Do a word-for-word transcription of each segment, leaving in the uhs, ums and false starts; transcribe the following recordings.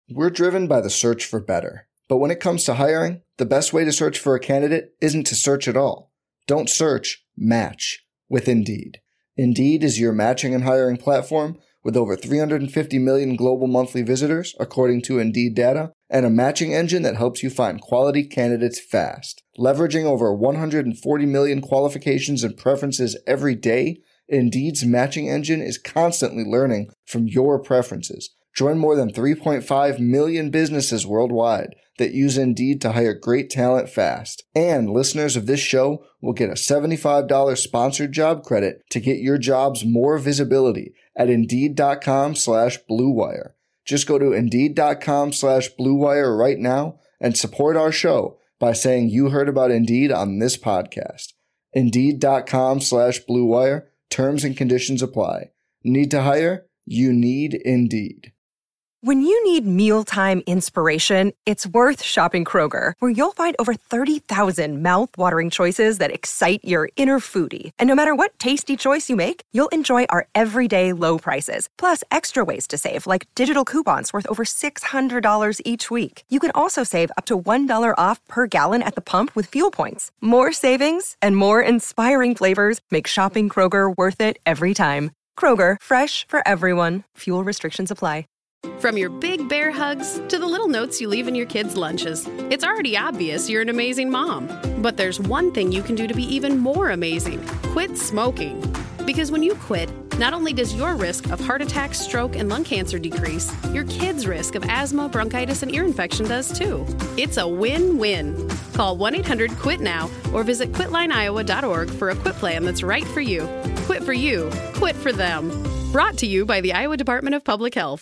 We're driven by the search for better. But when it comes to hiring, the best way to search for a candidate isn't to search at all. Don't search, match with Indeed. Indeed is your matching and hiring platform with over three hundred fifty million global monthly visitors, according to Indeed data, and a matching engine that helps you find quality candidates fast. Leveraging over one hundred forty million qualifications and preferences every day, Indeed's matching engine is constantly learning from your preferences. Join more than three point five million businesses worldwide that use Indeed to hire great talent fast. And listeners of this show will get a seventy-five dollars sponsored job credit to get your jobs more visibility at Indeed.com slash Blue Wire. Just go to Indeed.com slash Blue Wire right now and support our show by saying you heard about Indeed on this podcast. Indeed.com slash Blue Wire. Terms and conditions apply. Need to hire? You need Indeed. When you need mealtime inspiration, it's worth shopping Kroger, where you'll find over thirty thousand mouth-watering choices that excite your inner foodie. And no matter what tasty choice you make, you'll enjoy our everyday low prices, plus extra ways to save, like digital coupons worth over six hundred dollars each week. You can also save up to one dollar off per gallon at the pump with fuel points. More savings and more inspiring flavors make shopping Kroger worth it every time. Kroger, fresh for everyone. Fuel restrictions apply. From your big bear hugs to the little notes you leave in your kids' lunches, it's already obvious you're an amazing mom. But there's one thing you can do to be even more amazing. Quit smoking. Because when you quit, not only does your risk of heart attack, stroke, and lung cancer decrease, your kids' risk of asthma, bronchitis, and ear infection does too. It's a win-win. Call one eight hundred quit now or visit quit line iowa dot org for a quit plan that's right for you. Quit for you. Quit for them. Brought to you by the Iowa Department of Public Health.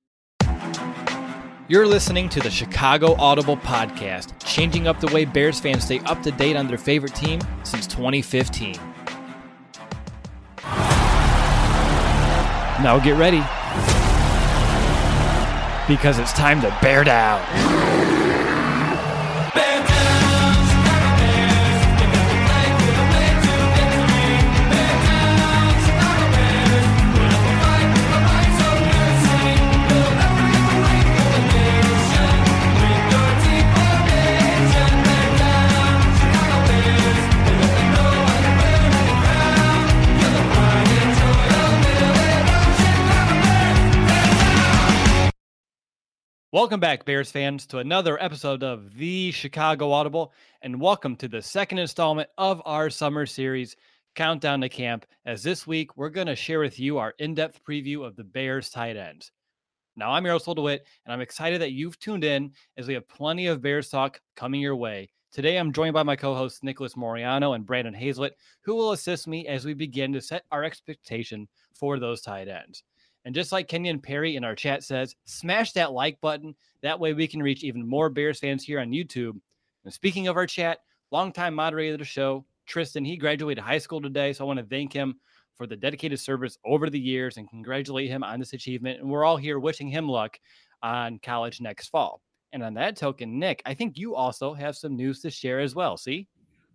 You're listening to the Chicago Audible Podcast, changing up the way Bears fans stay up to date on their favorite team since twenty fifteen. Now get ready, because it's time to bear down. Bear down. Welcome back, Bears fans, to another episode of the Chicago Audible, and welcome to the second installment of our summer series, Countdown to Camp, as this week we're going to share with you our in-depth preview of the Bears tight ends. Now, I'm Yaroslav DeWitt, and I'm excited that you've tuned in as we have plenty of Bears talk coming your way. Today, I'm joined by my co-hosts Nicholas Moriano and Brandon Hazlett, who will assist me as we begin to set our expectation for those tight ends. And just like Kenyon Perry in our chat says, smash that like button. That way we can reach even more Bears fans here on YouTube. And speaking of our chat, longtime moderator of the show, Tristan, he graduated high school today. So I want to thank him for the dedicated service over the years and congratulate him on this achievement. And we're all here wishing him luck on college next fall. And on that token, Nick, I think you also have some news to share as well. See?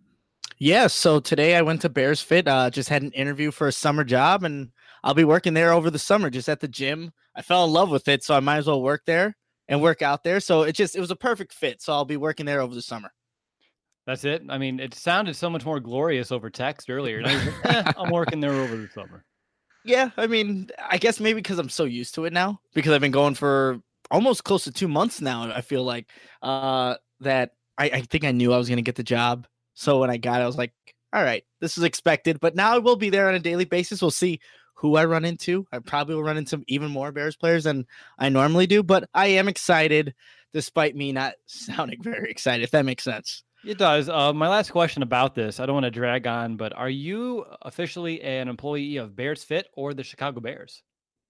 Yeah, so today I went to Bears Fit, uh, just had an interview for a summer job, and I'll be working there over the summer, just at the gym. I fell in love with it, so I might as well work there and work out there. So it just, it was a perfect fit. So I'll be working there over the summer. That's it. I mean, it sounded so much more glorious over text earlier. And I was like, eh, I'm working there over the summer. Yeah, I mean, I guess maybe because I'm so used to it now, because I've been going for almost close to two months now. I feel like uh, that I, I think I knew I was going to get the job. So when I got it, I was like, all right, this is expected. But now I will be there on a daily basis. We'll see who I run into. I probably will run into even more Bears players than I normally do. But I am excited, despite me not sounding very excited, if that makes sense. It does. Uh, my last question about this, I don't want to drag on, but are you officially an employee of Bears Fit or the Chicago Bears?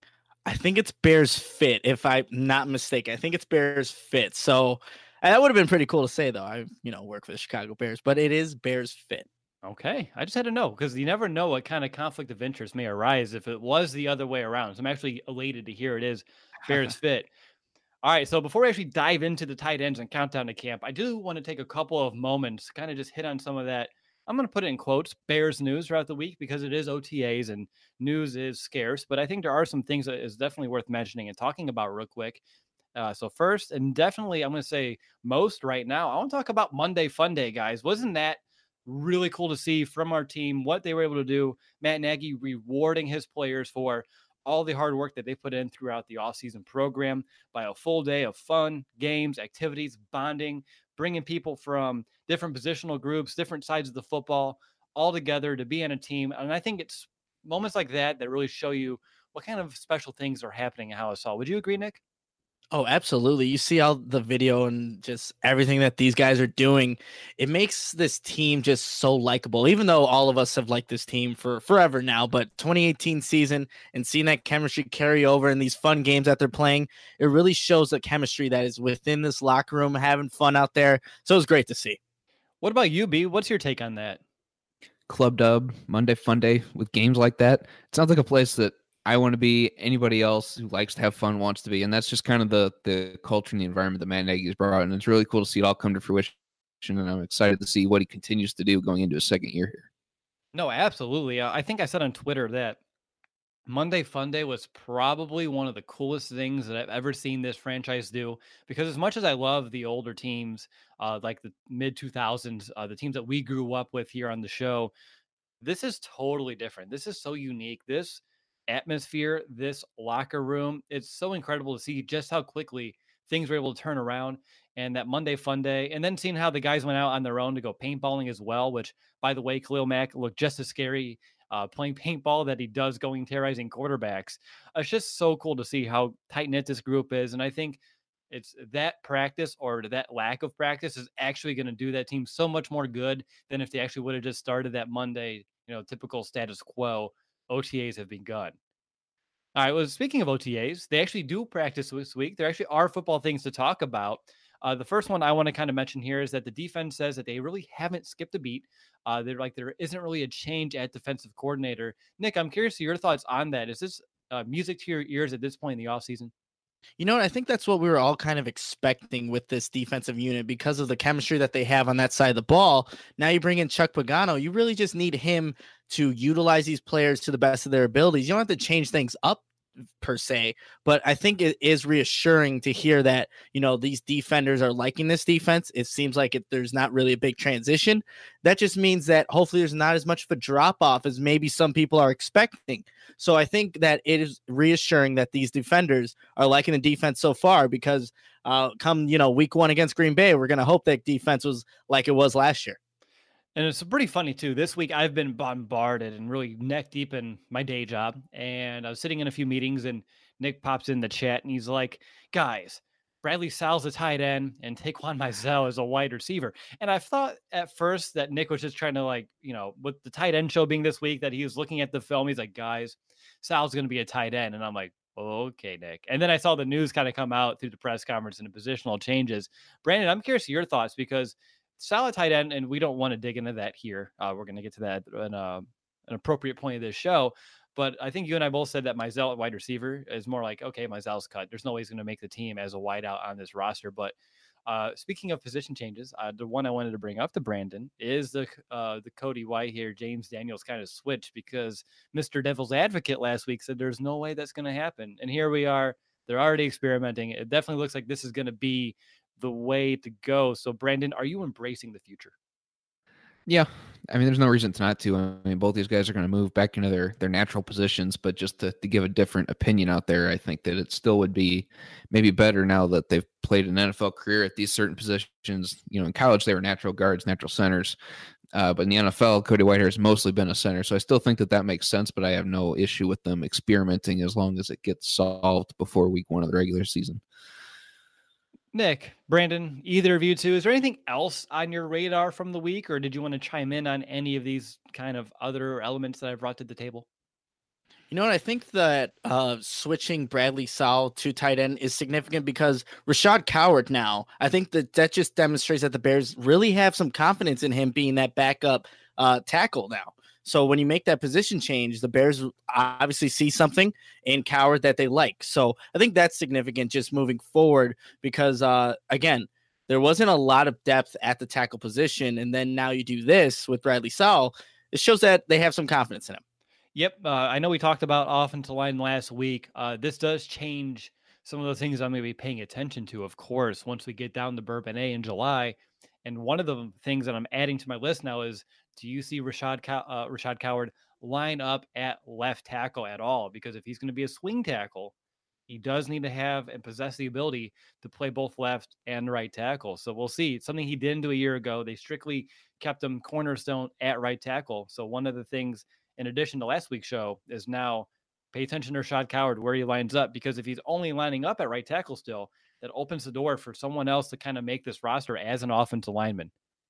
I think it's Bears Fit, if I'm not mistaken. I think it's Bears Fit. So that would have been pretty cool to say, though. I, you know, work for the Chicago Bears, but it is Bears Fit. Okay. I just had to know, because you never know what kind of conflict of interest may arise if it was the other way around. So I'm actually elated to hear it is Bears Fit. All right. So before we actually dive into the tight ends and countdown to camp, I do want to take a couple of moments, kind of just hit on some of that. I'm going to put it in quotes, Bears news throughout the week, because it is O T As and news is scarce. But I think there are some things that is definitely worth mentioning and talking about real quick. Uh, so first, and definitely I'm going to say most right now, I want to talk about Monday Fun Day, guys. Wasn't that really cool to see from our team what they were able to do? Matt Nagy rewarding his players for all the hard work that they put in throughout the offseason program by a full day of fun, games, activities, bonding, bringing people from different positional groups, different sides of the football all together to be on a team. And I think it's moments like that that really show you what kind of special things are happening in Halisol. Would you agree, Nick? Oh, absolutely. You see all the video and just everything that these guys are doing. It makes this team just so likable, even though all of us have liked this team for forever now. But twenty eighteen season and seeing that chemistry carry over in these fun games that they're playing, it really shows the chemistry that is within this locker room, having fun out there. So it's great to see. What about you, B? What's your take on that? Club Dub, Monday Fun Day with games like that. It sounds like a place that I want to be. Anybody else who likes to have fun wants to be. And that's just kind of the the culture and the environment that Matt Nagy has brought. And it's really cool to see it all come to fruition. And I'm excited to see what he continues to do going into his second year here. No, absolutely. Uh, I think I said on Twitter that Monday Fun Day was probably one of the coolest things that I've ever seen this franchise do, because as much as I love the older teams, uh, like the mid two thousands, uh, the teams that we grew up with here on the show, this is totally different. This is so unique. This atmosphere, this locker room, it's so incredible to see just how quickly things were able to turn around. And that Monday Fun Day, and then seeing how the guys went out on their own to go paintballing as well, which, by the way, Khalil Mack looked just as scary uh, playing paintball that he does going terrorizing quarterbacks. It's just so cool to see how tight-knit this group is. And I think it's that practice, or that lack of practice, is actually going to do that team so much more good than if they actually would have just started that Monday, you know, typical status quo. O T As have begun. All right. Well, speaking of O T As, they actually do practice this week. There actually are football things to talk about. Uh, the first one I want to kind of mention here is that the defense says that they really haven't skipped a beat. Uh, they're like, there isn't really a change at defensive coordinator. Nick, I'm curious to your thoughts on that. Is this uh, music to your ears at this point in the offseason? You know what? I think that's what we were all kind of expecting with this defensive unit because of the chemistry that they have on that side of the ball. Now you bring in Chuck Pagano. You really just need him to utilize these players to the best of their abilities. You don't have to change things up per se, but I think it is reassuring to hear that, you know, these defenders are liking this defense. It seems like it, there's not really a big transition. That just means that hopefully there's not as much of a drop off as maybe some people are expecting. So I think that it is reassuring that these defenders are liking the defense so far, because uh, come, you know, week one against Green Bay, we're going to hope that defense was like it was last year. And it's pretty funny, too. This week, I've been bombarded and really neck deep in my day job. And I was sitting in a few meetings, and Nick pops in the chat, and he's like, guys, Bradley Sowell's a tight end, and Taquan Mizell is a wide receiver. And I thought at first that Nick was just trying to, like, you know, with the tight end show being this week, that he was looking at the film. He's like, guys, Sowell's going to be a tight end. And I'm like, okay, Nick. And then I saw the news kind of come out through the press conference and the positional changes. Brandon, I'm curious to your thoughts, because solid tight end, and we don't want to dig into that here. Uh, we're going to get to that in a, an appropriate point of this show. But I think you and I both said that Mizell at wide receiver is more like, okay, Mizell's cut. There's no way he's going to make the team as a wideout on this roster. But uh, speaking of position changes, uh, the one I wanted to bring up to Brandon is the uh, the Cody White here, James Daniels kind of switched, because Mister Devil's Advocate last week said there's no way that's going to happen. And here we are. They're already experimenting. It definitely looks like this is going to be the way to go. So, Brandon, are you embracing the future? Yeah. I mean, there's no reason to not to. I mean, both these guys are going to move back into their, their natural positions, but just to, to give a different opinion out there, I think that it still would be maybe better now that they've played an N F L career at these certain positions. You know, in college, they were natural guards, natural centers. Uh, but in the N F L, Cody Whitehair has mostly been a center. So I still think that that makes sense, but I have no issue with them experimenting as long as it gets solved before week one of the regular season. Nick, Brandon, either of you two, is there anything else on your radar from the week, or did you want to chime in on any of these kind of other elements that I've brought to the table? You know what? I think that uh, switching Bradley Sowell to tight end is significant because Rashad Coward now, I think that that just demonstrates that the Bears really have some confidence in him being that backup uh, tackle now. So when you make that position change, the Bears obviously see something in Coward that they like. So I think that's significant just moving forward because, uh, again, there wasn't a lot of depth at the tackle position. And then now you do this with Bradley Sowell. It shows that they have some confidence in him. Yep. Uh, I know we talked about offensive line last week. Uh, this does change some of the things I'm going to be paying attention to, of course, once we get down to Bourbonnais in July. And one of the things that I'm adding to my list now is, do you see Rashad Cow- uh, Rashad Coward line up at left tackle at all? Because if he's going to be a swing tackle, he does need to have and possess the ability to play both left and right tackle. So we'll see. It's something he didn't do a year ago. They strictly kept him cornerstone at right tackle. So one of the things, in addition to last week's show, is now pay attention to Rashad Coward where he lines up, because if he's only lining up at right tackle still, that opens the door for someone else to kind of make this roster as an offensive lineman.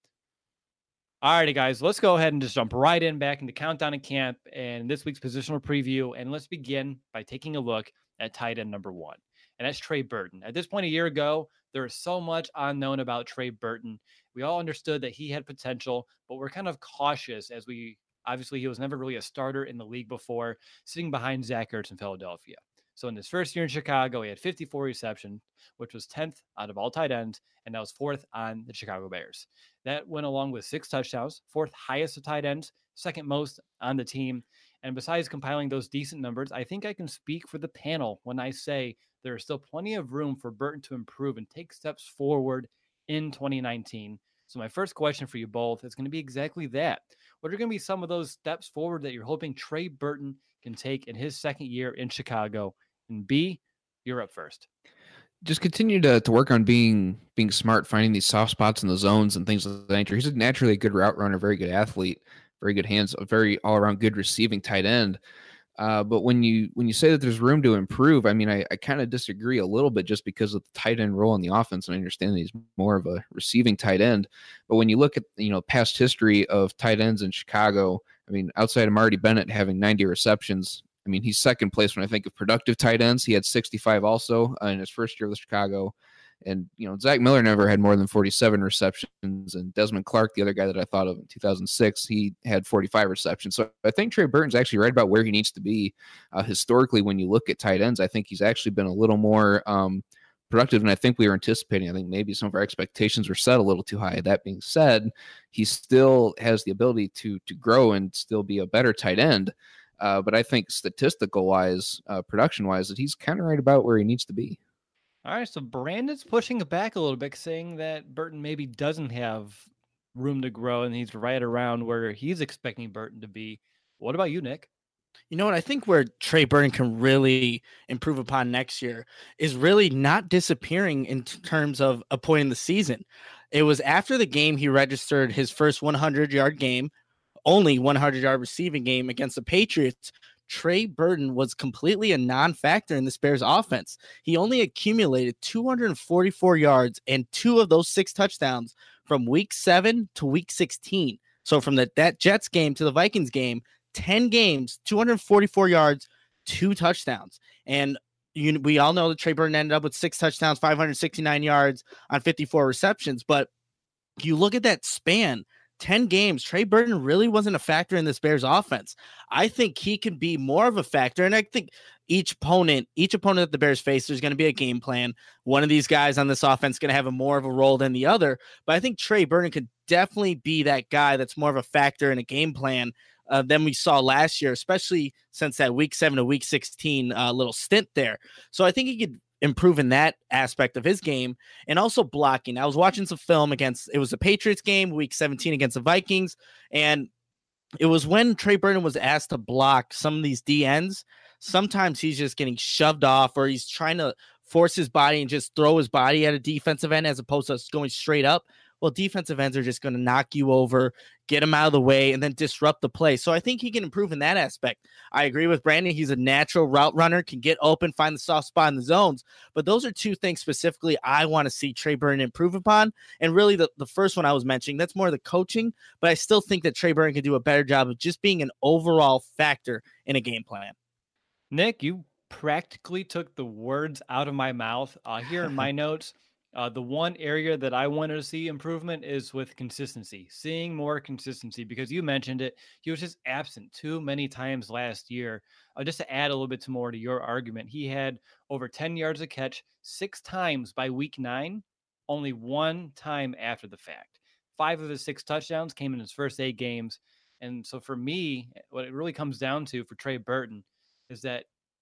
All righty, guys, let's go ahead and just jump right in back into Countdown to Camp and this week's positional preview. And let's begin by taking a look at tight end number one, and that's Trey Burton. At this point a year ago, there is so much unknown about Trey Burton. We all understood that he had potential, but we're kind of cautious as we, obviously he was never really a starter in the league before, sitting behind Zach Ertz in Philadelphia. So in his first year in Chicago, he had fifty-four receptions, which was tenth out of all tight ends, and that was fourth on the Chicago Bears. That went along with six touchdowns, fourth highest of tight ends, second most on the team. And besides compiling those decent numbers, I think I can speak for the panel when I say there is still plenty of room for Burton to improve and take steps forward in twenty nineteen. So my first question for you both is going to be exactly that. What are going to be some of those steps forward that you're hoping Trey Burton can take in his second year in Chicago? And B, you're up first. Just continue to, to work on being being smart, finding these soft spots in the zones and things of that nature. He's a naturally a good route runner, very good athlete, very good hands, a very all-around good receiving tight end. Uh, but when you when you say that there's room to improve, I mean, I, I kind of disagree a little bit just because of the tight end role in the offense. And I understand that he's more of a receiving tight end. But when you look at, you know, past history of tight ends in Chicago, I mean, outside of Marty Bennett having ninety receptions, I mean, he's second place when I think of productive tight ends. He had sixty-five also uh, in his first year with Chicago. And, you know, Zach Miller never had more than forty-seven receptions. And Desmond Clark, the other guy that I thought of in two thousand six, he had forty-five receptions. So I think Trey Burton's actually right about where he needs to be. Uh, historically, when you look at tight ends, I think he's actually been a little more um, productive than I think we were anticipating. I think maybe some of our expectations were set a little too high. That being said, he still has the ability to to grow and still be a better tight end. Uh, but I think statistical-wise, uh, production-wise, that he's kind of right about where he needs to be. All right, so Brandon's pushing it back a little bit, saying that Burton maybe doesn't have room to grow, and he's right around where he's expecting Burton to be. What about you, Nick? You know what? I think where Trey Burton can really improve upon next year is really not disappearing in t- terms of a point in the season. It was after the game he registered his first hundred-yard game, only hundred-yard receiving game against the Patriots. Trey Burton was completely a non-factor in this Bears offense. He only accumulated two hundred forty-four yards and two of those six touchdowns from week seven to week sixteen. So from the, that Jets game to the Vikings game, ten games, two hundred forty-four yards, two touchdowns. And you, we all know that Trey Burton ended up with six touchdowns, five hundred sixty-nine yards on fifty-four receptions. But you look at that span, ten games, Trey Burton really wasn't a factor in this Bears offense. I think he could be more of a factor. And I think each opponent, each opponent that the Bears face, there's going to be a game plan. One of these guys on this offense is going to have a more of a role than the other. But I think Trey Burton could definitely be that guy that's more of a factor in a game plan uh, than we saw last year, especially since that week seven to week sixteen uh, little stint there. So I think he could improve in that aspect of his game, and also blocking. I was watching some film against, it was the Patriots game, week seventeen against the Vikings, and it was when Trey Burton was asked to block some of these D Ns. Sometimes he's just getting shoved off, or he's trying to force his body and just throw his body at a defensive end as opposed to going straight up. Well, defensive ends are just going to knock you over, get him out of the way, and then disrupt the play. So I think he can improve in that aspect. I agree with Brandon. He's a natural route runner, can get open, find the soft spot in the zones. But those are two things specifically I want to see Trey Burton improve upon. And really the, the first one I was mentioning, that's more the coaching. But I still think that Trey Burton can do a better job of just being an overall factor in a game plan. Nick, you practically took the words out of my mouth. Uh, here in my notes, Uh, the one area that I wanted to see improvement is with consistency, seeing more consistency, because you mentioned it. He was just absent too many times last year. Uh, just to add a little bit more to your argument, he had over ten yards a catch six times by week nine, only one time after the fact. Five of his six touchdowns came in his first eight games. And so for me, what it really comes down to for Trey Burton is that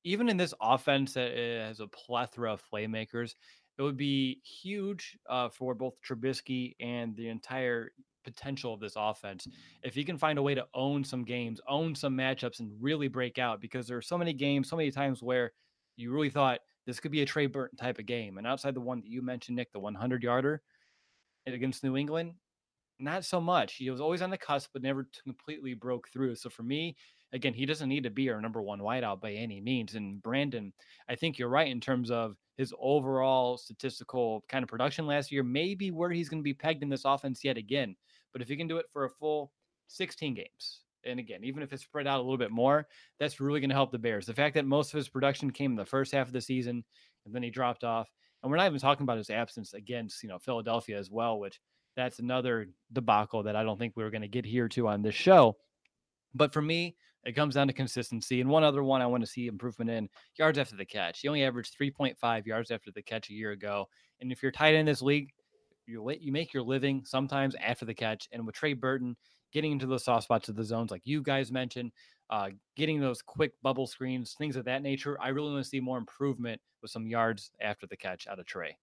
even in this offense that has a plethora of playmakers, it would be huge uh, for both Trubisky and the entire potential of this offense if he can find a way to own some games, own some matchups, and really break out. Because there are so many games, so many times where you really thought this could be a Trey Burton type of game, and outside the one that you mentioned, Nick, the hundred yarder against New England, not so much. He was always on the cusp, but never completely broke through. So for me, again, he doesn't need to be our number one wideout by any means. And Brandon, I think you're right in terms of his overall statistical kind of production last year, maybe where he's going to be pegged in this offense yet again. But if he can do it for a full sixteen games, and again, even if it's spread out a little bit more, that's really going to help the Bears. The fact that most of his production came in the first half of the season, and then he dropped off. And we're not even talking about his absence against, you know, Philadelphia as well, which that's another debacle that I don't think we were going to get here to on this show. But for me, it comes down to consistency. And one other one I want to see improvement in, yards after the catch. He only averaged three point five yards after the catch a year ago. And if you're tight in this league, you you make your living sometimes after the catch. And with Trey Burton getting into those soft spots of the zones like you guys mentioned, uh, getting those quick bubble screens, things of that nature, I really want to see more improvement with some yards after the catch out of Trey.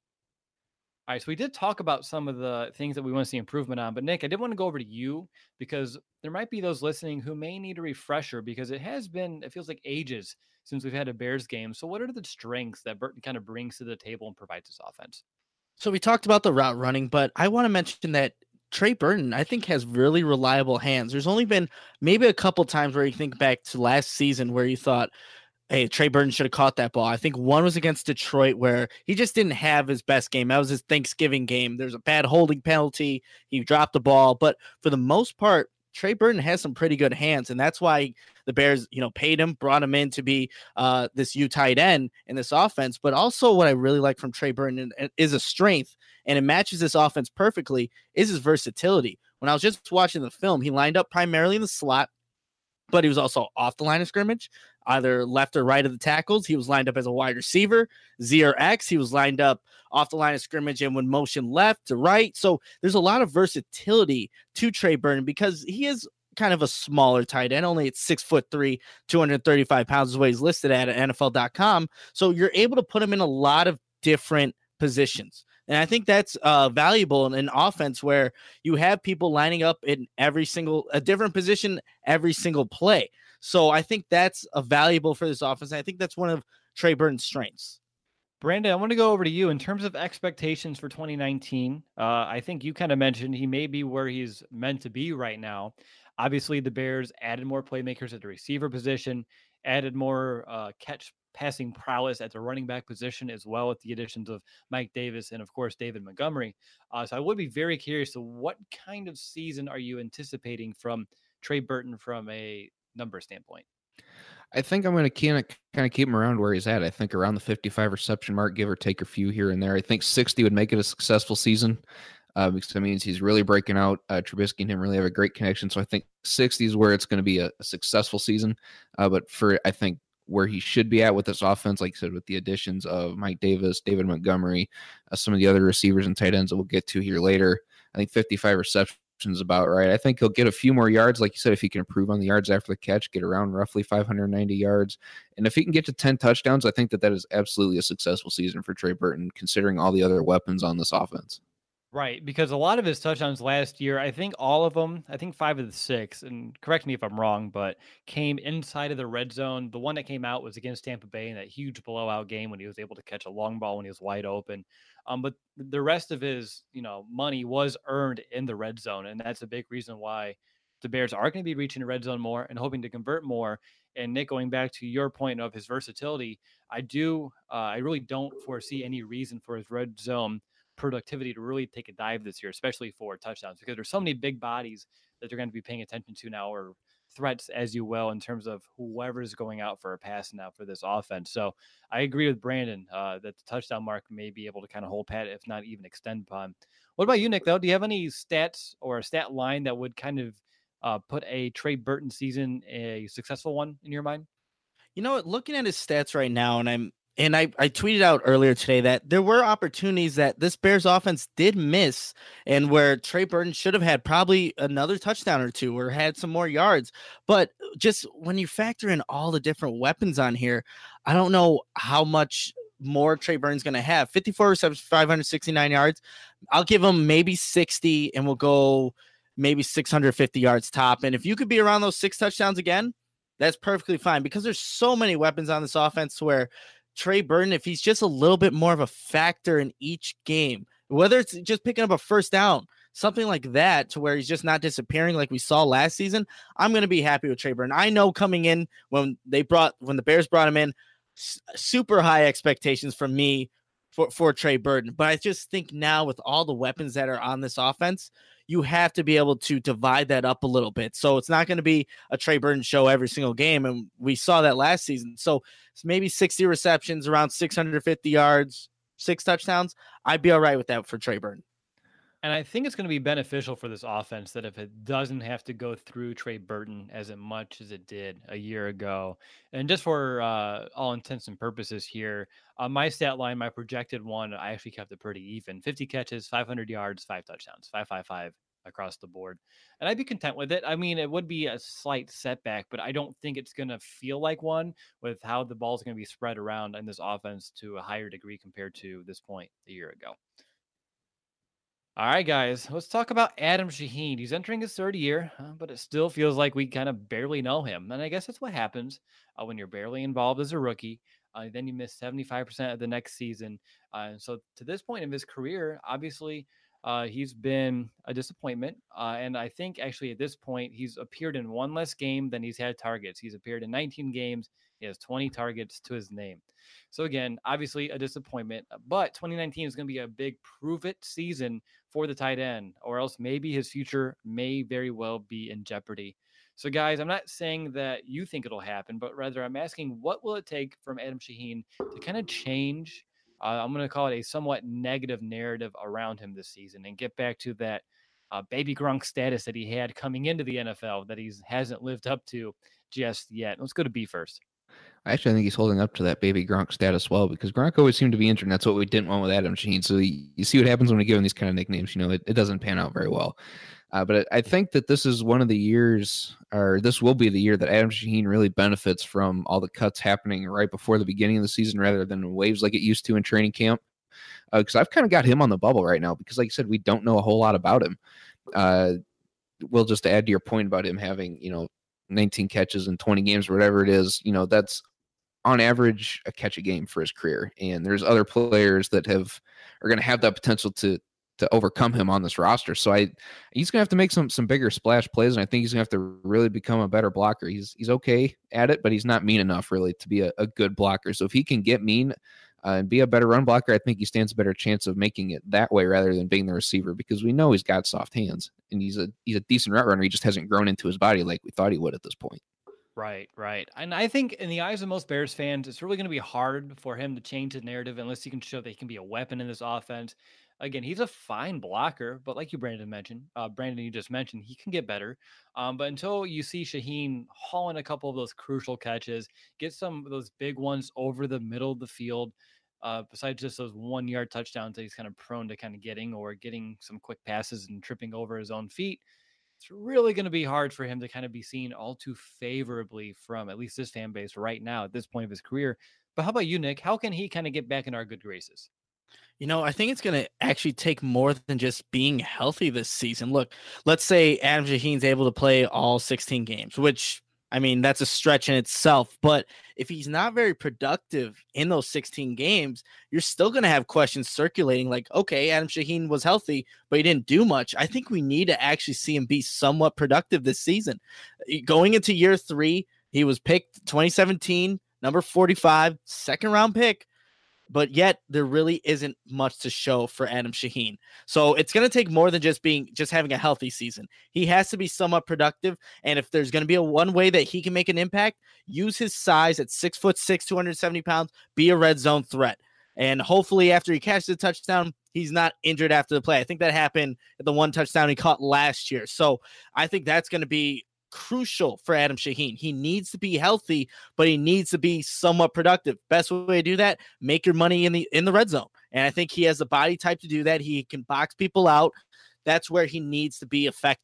All right, so we did talk about some of the things that we want to see improvement on, but Nick, I did want to go over to you because there might be those listening who may need a refresher because it has been, it feels like ages since we've had a Bears game. So what are the strengths that Burton kind of brings to the table and provides this offense? So we talked about the route running, but I want to mention that Trey Burton, I think, has really reliable hands. There's only been maybe a couple times where you think back to last season where you thought, hey, Trey Burton should have caught that ball. I think one was against Detroit where he just didn't have his best game. That was his Thanksgiving game. There's a bad holding penalty. He dropped the ball. But for the most part, Trey Burton has some pretty good hands, and that's why the Bears, you know, paid him, brought him in to be uh, this U tight end in this offense. But also what I really like from Trey Burton is a strength, and it matches this offense perfectly, is his versatility. When I was just watching the film, he lined up primarily in the slot, but he was also off the line of scrimmage, either left or right of the tackles. He was lined up as a wide receiver, Z or X. He was lined up off the line of scrimmage and would motion left to right. So there's a lot of versatility to Trey Burton because he is kind of a smaller tight end, only at six foot three, two hundred thirty-five pounds is what he's listed at at N F L dot com. So you're able to put him in a lot of different positions. And I think that's uh, valuable in an offense where you have people lining up in every single, a different position, every single play. So I think that's a valuable for this offense. I think that's one of Trey Burton's strengths. Brandon, I want to go over to you in terms of expectations for twenty nineteen. Uh, I think you kind of mentioned he may be where he's meant to be right now. Obviously, the Bears added more playmakers at the receiver position, added more uh, catch passing prowess at the running back position as well with the additions of Mike Davis and, of course, David Montgomery. Uh, so I would be very curious to what kind of season are you anticipating from Trey Burton from a number standpoint? I think I'm going to kind of kind of keep him around where he's at. I think around the fifty-five reception mark, give or take a few here and there. I think sixty would make it a successful season uh, because that means he's really breaking out. Uh, Trubisky and him really have a great connection. So I think sixty is where it's going to be a, a successful season. Uh, but for, I think, where he should be at with this offense, like I said, with the additions of Mike Davis, David Montgomery, uh, some of the other receivers and tight ends that we'll get to here later, I think fifty-five receptions is about right. I think he'll get a few more yards, like you said, if he can improve on the yards after the catch, get around roughly five hundred ninety yards. And if he can get to ten touchdowns, I think that that is absolutely a successful season for Trey Burton, considering all the other weapons on this offense. Right, because a lot of his touchdowns last year, I think all of them, I think five of the six, and correct me if I'm wrong, but came inside of the red zone. The one that came out was against Tampa Bay in that huge blowout game when he was able to catch a long ball when he was wide open. Um, but the rest of his, you know, money was earned in the red zone, and that's a big reason why the Bears are going to be reaching the red zone more and hoping to convert more. And Nick, going back to your point of his versatility, I do, uh, I really don't foresee any reason for his red zone productivity to really take a dive this year, especially for touchdowns, because there's so many big bodies that they're going to be paying attention to now, or threats, as you will, in terms of whoever's going out for a pass now for this offense. So I agree with Brandon uh, that the touchdown mark may be able to kind of hold pat, if not even extend upon. What about you, Nick, though? Do you have any stats or a stat line that would kind of uh, put a Trey Burton season a successful one in your mind? You know what, looking at his stats right now, and I'm And I, I tweeted out earlier today that there were opportunities that this Bears offense did miss, and where Trey Burton should have had probably another touchdown or two or had some more yards. But just when you factor in all the different weapons on here, I don't know how much more Trey Burton's going to have. fifty-four receptions, five hundred sixty-nine yards. I'll give him maybe sixty, and we'll go maybe six hundred fifty yards top. And if you could be around those six touchdowns again, that's perfectly fine, because there's so many weapons on this offense to where Trey Burton, if he's just a little bit more of a factor in each game, whether it's just picking up a first down, something like that, to where he's just not disappearing like we saw last season, I'm going to be happy with Trey Burton. I know coming in when they brought, when the Bears brought him in, s- super high expectations from me for, for Trey Burton. But I just think now with all the weapons that are on this offense, you have to be able to divide that up a little bit. So it's not going to be a Trey Burton show every single game. And we saw that last season. So it's maybe sixty receptions, around six hundred fifty yards, six touchdowns. I'd be all right with that for Trey Burton. And I think it's going to be beneficial for this offense that if it doesn't have to go through Trey Burton as much as it did a year ago. And just for uh, all intents and purposes here, on my stat line, my projected one, I actually kept it pretty even. fifty catches, five hundred yards, five touchdowns, five five five across the board. And I'd be content with it. I mean, it would be a slight setback, but I don't think it's going to feel like one with how the ball's going to be spread around in this offense to a higher degree compared to this point a year ago. All right, guys, let's talk about Adam Shaheen. He's entering his third year, uh, but it still feels like we kind of barely know him. And I guess that's what happens uh, when you're barely involved as a rookie. Uh, then you miss seventy-five percent of the next season. Uh, and so to this point in his career, obviously, uh, he's been a disappointment. Uh, and I think actually at this point, he's appeared in one less game than he's had targets. He's appeared in nineteen games. He has twenty targets to his name. So again, obviously a disappointment, but twenty nineteen is going to be a big prove it season for the tight end, or else maybe his future may very well be in jeopardy. So guys, I'm not saying that you think it'll happen, but rather I'm asking what will it take from Adam Shaheen to kind of change, uh, I'm going to call it a somewhat negative narrative around him this season and get back to that uh, baby Gronk status that he had coming into the N F L that he hasn't lived up to just yet. Let's go to B first. Actually, I think he's holding up to that baby Gronk status well, because Gronk always seemed to be injured, and that's what we didn't want with Adam Shaheen. So you, you see what happens when we give him these kind of nicknames. You know, it, it doesn't pan out very well. Uh, but I think that this is one of the years, or this will be the year that Adam Shaheen really benefits from all the cuts happening right before the beginning of the season rather than in waves like it used to in training camp. Because uh, I've kind of got him on the bubble right now because, like you said, we don't know a whole lot about him. Uh, we'll just add to your point about him having, you know, nineteen catches in twenty games or whatever it is. You know, that's on average a catch a game for his career. And there's other players that have are going to have that potential to to overcome him on this roster. So I he's going to have to make some some bigger splash plays, and I think he's going to have to really become a better blocker. He's he's okay at it, but he's not mean enough really to be a, a good blocker. So if he can get mean uh, and be a better run blocker, I think he stands a better chance of making it that way rather than being the receiver, because we know he's got soft hands and he's a he's a decent route runner. He just hasn't grown into his body like we thought he would at this point. Right, right. And I think in the eyes of most Bears fans, it's really going to be hard for him to change the narrative unless he can show that he can be a weapon in this offense. Again, he's a fine blocker, but like you, Brandon, mentioned, uh, Brandon, you just mentioned, he can get better. Um, but until you see Shaheen hauling a couple of those crucial catches, get some of those big ones over the middle of the field, uh, besides just those one-yard touchdowns that he's kind of prone to kind of getting, or getting some quick passes and tripping over his own feet, it's really going to be hard for him to kind of be seen all too favorably from at least this fan base right now at this point of his career. But how about you, Nick? How can he kind of get back in our good graces? You know, I think it's going to actually take more than just being healthy this season. Look, let's say Adam Shaheen's able to play all sixteen games, which, I mean, that's a stretch in itself. But if he's not very productive in those sixteen games, you're still going to have questions circulating like, okay, Adam Shaheen was healthy, but he didn't do much. I think we need to actually see him be somewhat productive this season. Going into year three, he was picked twenty seventeen, number forty-five, second round pick. But yet there really isn't much to show for Adam Shaheen. So it's going to take more than just being just having a healthy season. He has to be somewhat productive. And if there's going to be a one way that he can make an impact, use his size at six foot six, two hundred seventy pounds, be a red zone threat. And hopefully after he catches a touchdown, he's not injured after the play. I think that happened at the one touchdown he caught last year. So I think that's going to be crucial for Adam Shaheen. He needs to be healthy, but he needs to be somewhat productive. Best way to do that, make your money in the in the red zone. And I think he has the body type to do that. He can box people out. That's where he needs to be effective.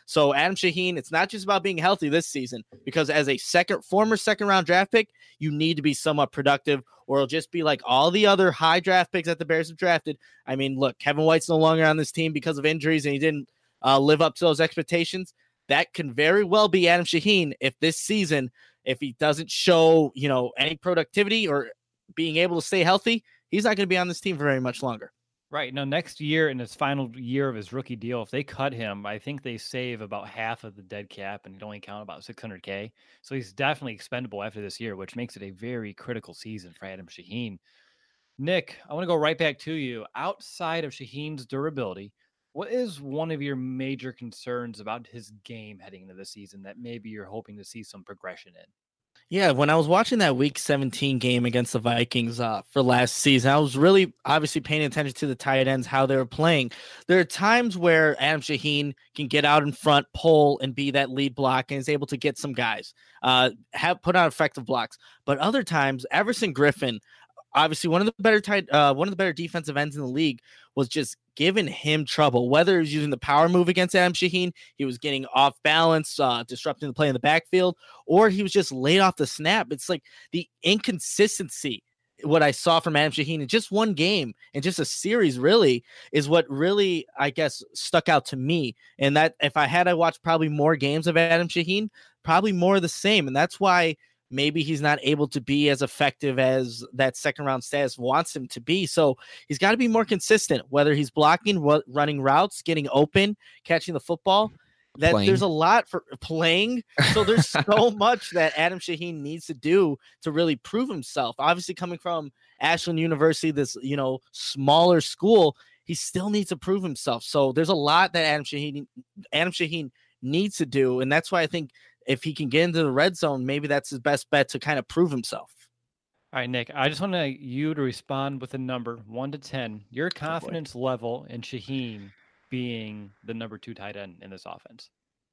So Adam Shaheen, it's not just about being healthy this season, because as a second former second round draft pick, you need to be somewhat productive, or it'll just be like all the other high draft picks that the Bears have drafted. I mean, look, Kevin White's no longer on this team because of injuries, and he didn't uh, live up to those expectations. That can very well be Adam Shaheen if this season, if he doesn't show, you know, any productivity or being able to stay healthy, he's not going to be on this team for very much longer. Right. Now, next year, in his final year of his rookie deal, if they cut him, I think they save about half of the dead cap, and he'd only count about six hundred K. So he's definitely expendable after this year, which makes it a very critical season for Adam Shaheen. Nick, I want to go right back to you. Outside of Shaheen's durability, what is one of your major concerns about his game heading into the season that maybe you're hoping to see some progression in? Yeah, when I was watching that week seventeen game against the Vikings uh, for last season, I was really obviously paying attention to the tight ends, how they were playing. There are times where Adam Shaheen can get out in front, pull, and be that lead block, and is able to get some guys, uh, have put out effective blocks. But other times, Everson Griffin, obviously one of the better tight, uh, one of the better defensive ends in the league, was just giving him trouble. Whether he was using the power move against Adam Shaheen, he was getting off balance, uh, disrupting the play in the backfield, or he was just laid off the snap. It's like the inconsistency, what I saw from Adam Shaheen in just one game and just a series really is what really, I guess, stuck out to me. And that if I had to watch probably more games of Adam Shaheen, probably more of the same. And that's why maybe he's not able to be as effective as that second round status wants him to be. So he's got to be more consistent, whether he's blocking, running routes, getting open, catching the football. That playing. There's a lot for playing. So there's so much that Adam Shaheen needs to do to really prove himself. Obviously, coming from Ashland University, this, you know, smaller school, he still needs to prove himself. So there's a lot that Adam Shaheen, Adam Shaheen needs to do. And that's why I think if he can get into the red zone, maybe that's his best bet to kind of prove himself. All right, Nick, I just want to, you to respond with a number one to ten, your confidence oh level in Shaheen being the number two tight end in this offense.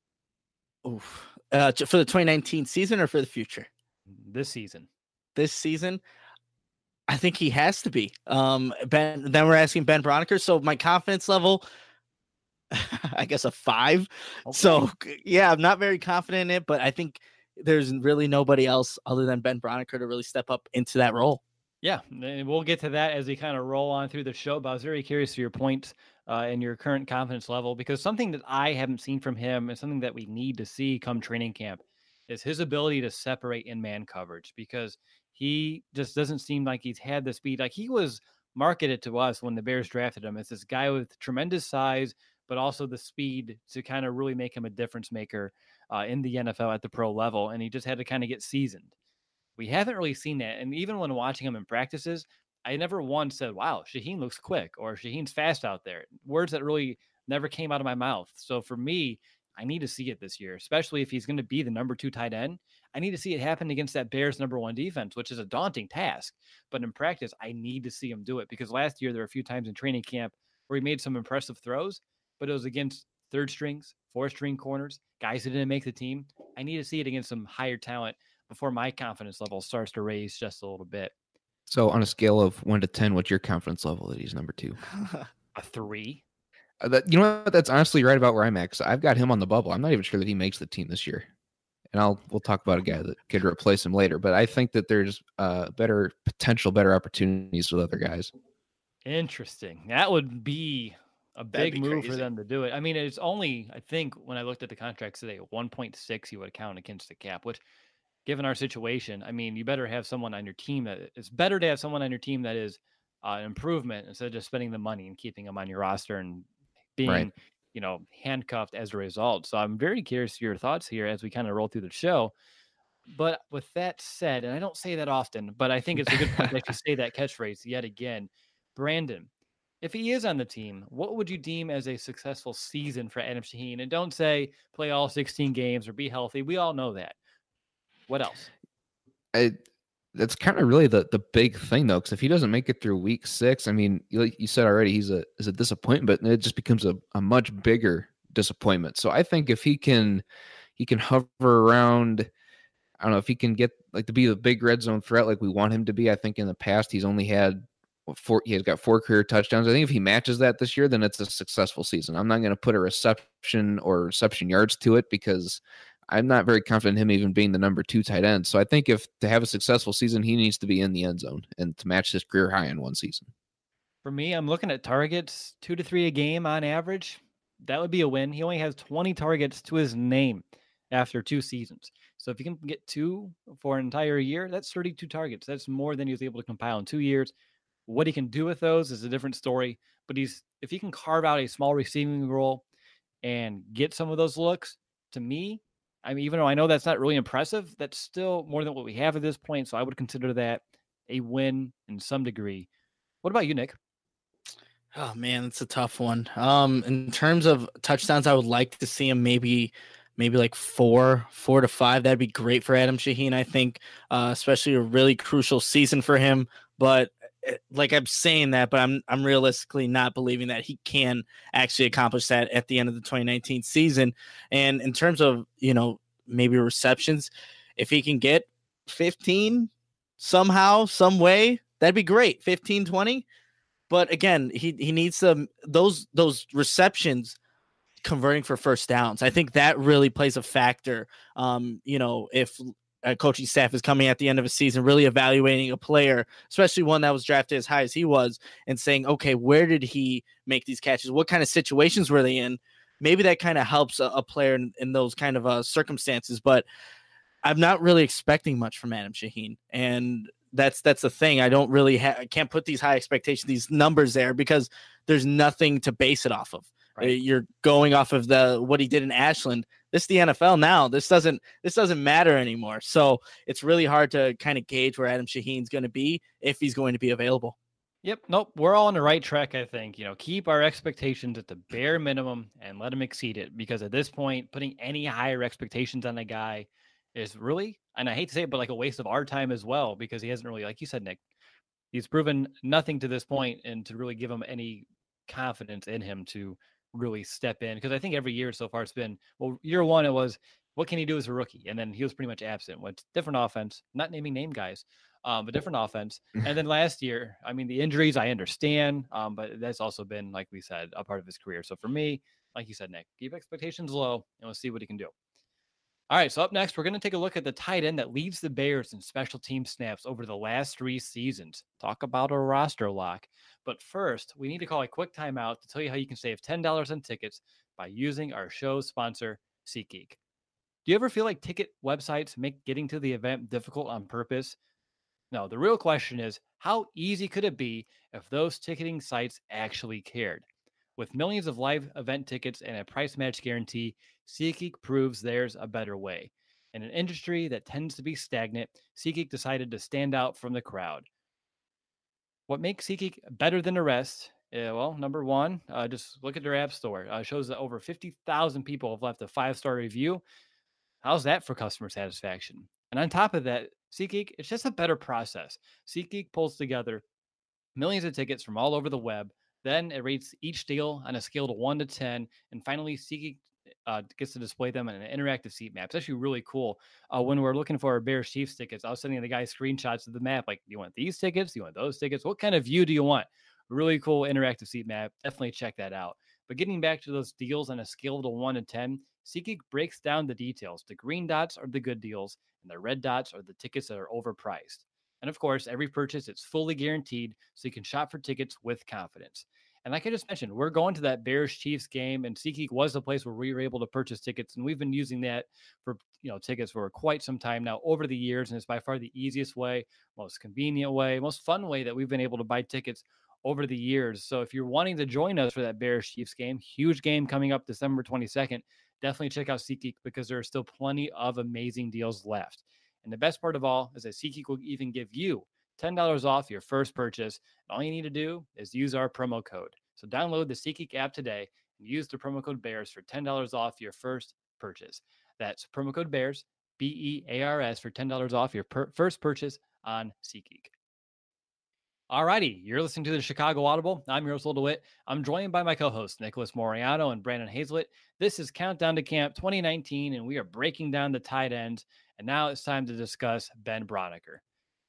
Oof. Uh, for the twenty nineteen season or for the future? This season. This season, I think he has to be. Um, Ben. Then we're asking Ben Braunecker. So my confidence level, I guess a five. Okay. So yeah, I'm not very confident in it, but I think there's really nobody else other than Ben Braunecker to really step up into that role. Yeah, and we'll get to that as we kind of roll on through the show, but I was very curious to your points uh, and your current confidence level, because something that I haven't seen from him and something that we need to see come training camp is his ability to separate in man coverage, because he just doesn't seem like he's had the speed. Like he was marketed to us when the Bears drafted him as this guy with tremendous size, but also the speed to kind of really make him a difference maker uh, in the N F L at the pro level. And he just had to kind of get seasoned. We haven't really seen that. And even when watching him in practices, I never once said, wow, Shaheen looks quick or Shaheen's fast out there. Words that really never came out of my mouth. So for me, I need to see it this year, especially if he's going to be the number two tight end. I need to see it happen against that Bears number one defense, which is a daunting task. But in practice, I need to see him do it, because last year there were a few times in training camp where he made some impressive throws, but it was against third strings, fourth string corners, guys who didn't make the team. I need to see it against some higher talent before my confidence level starts to raise just a little bit. So on a scale of one to ten, what's your confidence level that he's number two? A three. Uh, that, you know what? That's honestly right about where I'm at, because I've got him on the bubble. I'm not even sure that he makes the team this year. And I'll we'll talk about a guy that could replace him later. But I think that there's uh, better potential, better opportunities with other guys. Interesting. That would be a big be move crazy. for them to do it. I mean, it's only, I think, when I looked at the contracts today, one point six you would count against the cap, which, given our situation, I mean, you better have someone on your team that it's better to have someone on your team that is uh, an improvement instead of just spending the money and keeping them on your roster and being, Right. you know, handcuffed as a result. So I'm very curious to your thoughts here as we kind of roll through the show. But with that said, and I don't say that often, but I think it's a good point that you say that catchphrase yet again. Brandon, if he is on the team, what would you deem as a successful season for Adam Shaheen? And don't say play all sixteen games or be healthy. We all know that. What else? I, that's kind of really the, the big thing, though, because if he doesn't make it through week six, I mean, like you said already, he's a is a disappointment, but it just becomes a, a much bigger disappointment. So I think if he can he can hover around, I don't know, if he can get like to be the big red zone threat like we want him to be. I think in the past he's only had four, he has got four career touchdowns. I think if he matches that this year, then it's a successful season. I'm not going to put a reception or reception yards to it because I'm not very confident in him even being the number two tight end. So I think if to have a successful season, he needs to be in the end zone and to match his career high in one season. For me, I'm looking at targets, two to three a game on average. That would be a win. He only has twenty targets to his name after two seasons. So if you can get two for an entire year, that's thirty-two targets. That's more than he was able to compile in two years. What he can do with those is a different story. But he's if he can carve out a small receiving role and get some of those looks, to me, I mean, even though I know that's not really impressive, that's still more than what we have at this point. So I would consider that a win in some degree. What about you, Nick? Oh man, it's a tough one. Um, in terms of touchdowns, I would like to see him maybe, maybe like four, four to five. That'd be great for Adam Shaheen. I think, uh, especially a really crucial season for him. But like I'm saying that, but I'm I'm realistically not believing that he can actually accomplish that at the end of the twenty nineteen season. And in terms of, you know, maybe receptions, if he can get fifteen somehow, some way, that'd be great. fifteen, twenty. But again, he he needs some those those receptions converting for first downs. I think that really plays a factor. Um, you know, if a coaching staff is coming at the end of a season, really evaluating a player, especially one that was drafted as high as he was, and saying, okay, where did he make these catches? What kind of situations were they in? Maybe that kind of helps a, a player in, in those kind of uh, circumstances. But I'm not really expecting much from Adam Shaheen, and that's that's the thing. I don't really ha- I can't put these high expectations, these numbers there, because there's nothing to base it off of. Right. You're going off of the what he did in Ashland. This is the N F L now. This doesn't this doesn't matter anymore. So it's really hard to kind of gauge where Adam Shaheen's going to be if he's going to be available. Yep. Nope. We're all on the right track, I think. You know, keep our expectations at the bare minimum and let him exceed it, because at this point, putting any higher expectations on a guy is really, and I hate to say it, but like a waste of our time as well, because he hasn't really, like you said, Nick, he's proven nothing to this point, and to really give him any confidence in him to really step in. Because I think every year so far it's been, well, year one, it was, what can he do as a rookie? And then he was pretty much absent. What's different offense, not naming name guys, um, but different offense. And then last year, I mean, the injuries, I understand, um, but that's also been, like we said, a part of his career. So for me, like you said, Nick, keep expectations low and we'll see what he can do. All right, so up next, we're going to take a look at the tight end that leads the Bears in special team snaps over the last three seasons. Talk about a roster lock. But first, we need to call a quick timeout to tell you how you can save ten dollars on tickets by using our show's sponsor, SeatGeek. Do you ever feel like ticket websites make getting to the event difficult on purpose? No, the real question is, how easy could it be if those ticketing sites actually cared? With millions of live event tickets and a price match guarantee, SeatGeek proves there's a better way. In an industry that tends to be stagnant, SeatGeek decided to stand out from the crowd. What makes SeatGeek better than the rest? Uh, well, number one, uh, just look at their app store. Uh, shows that over fifty thousand people have left a five-star review. How's that for customer satisfaction? And on top of that, SeatGeek, it's just a better process. SeatGeek pulls together millions of tickets from all over the web. Then it rates each deal on a scale to one to ten. And finally, SeatGeek uh, gets to display them in an interactive seat map. It's actually really cool. Uh, when we're looking for our Bears Chiefs tickets, I was sending the guy screenshots of the map. Like, do you want these tickets? Do you want those tickets? What kind of view do you want? Really cool interactive seat map. Definitely check that out. But getting back to those deals on a scale to one to ten, SeatGeek breaks down the details. The green dots are the good deals, and the red dots are the tickets that are overpriced. And of course, every purchase is fully guaranteed, so you can shop for tickets with confidence. And like I just mentioned, we're going to that Bears-Chiefs game, and SeatGeek was the place where we were able to purchase tickets, and we've been using that for, you know, tickets for quite some time now over the years, and it's by far the easiest way, most convenient way, most fun way that we've been able to buy tickets over the years. So if you're wanting to join us for that Bears-Chiefs game, huge game coming up December twenty-second, definitely check out SeatGeek, because there are still plenty of amazing deals left. And the best part of all is that SeatGeek will even give you ten dollars off your first purchase. And all you need to do is use our promo code. So download the SeatGeek app today and use the promo code BEARS for ten dollars off your first purchase. That's promo code BEARS, B E A R S, for ten dollars off your per- first purchase on SeatGeek. All righty, you're listening to the Chicago Audible. I'm your host, Will DeWitt. I'm joined by my co-hosts, Nicholas Moriano and Brandon Hazlett. This is Countdown to Camp twenty nineteen, and we are breaking down the tight ends. And now it's time to discuss Ben Braunecker.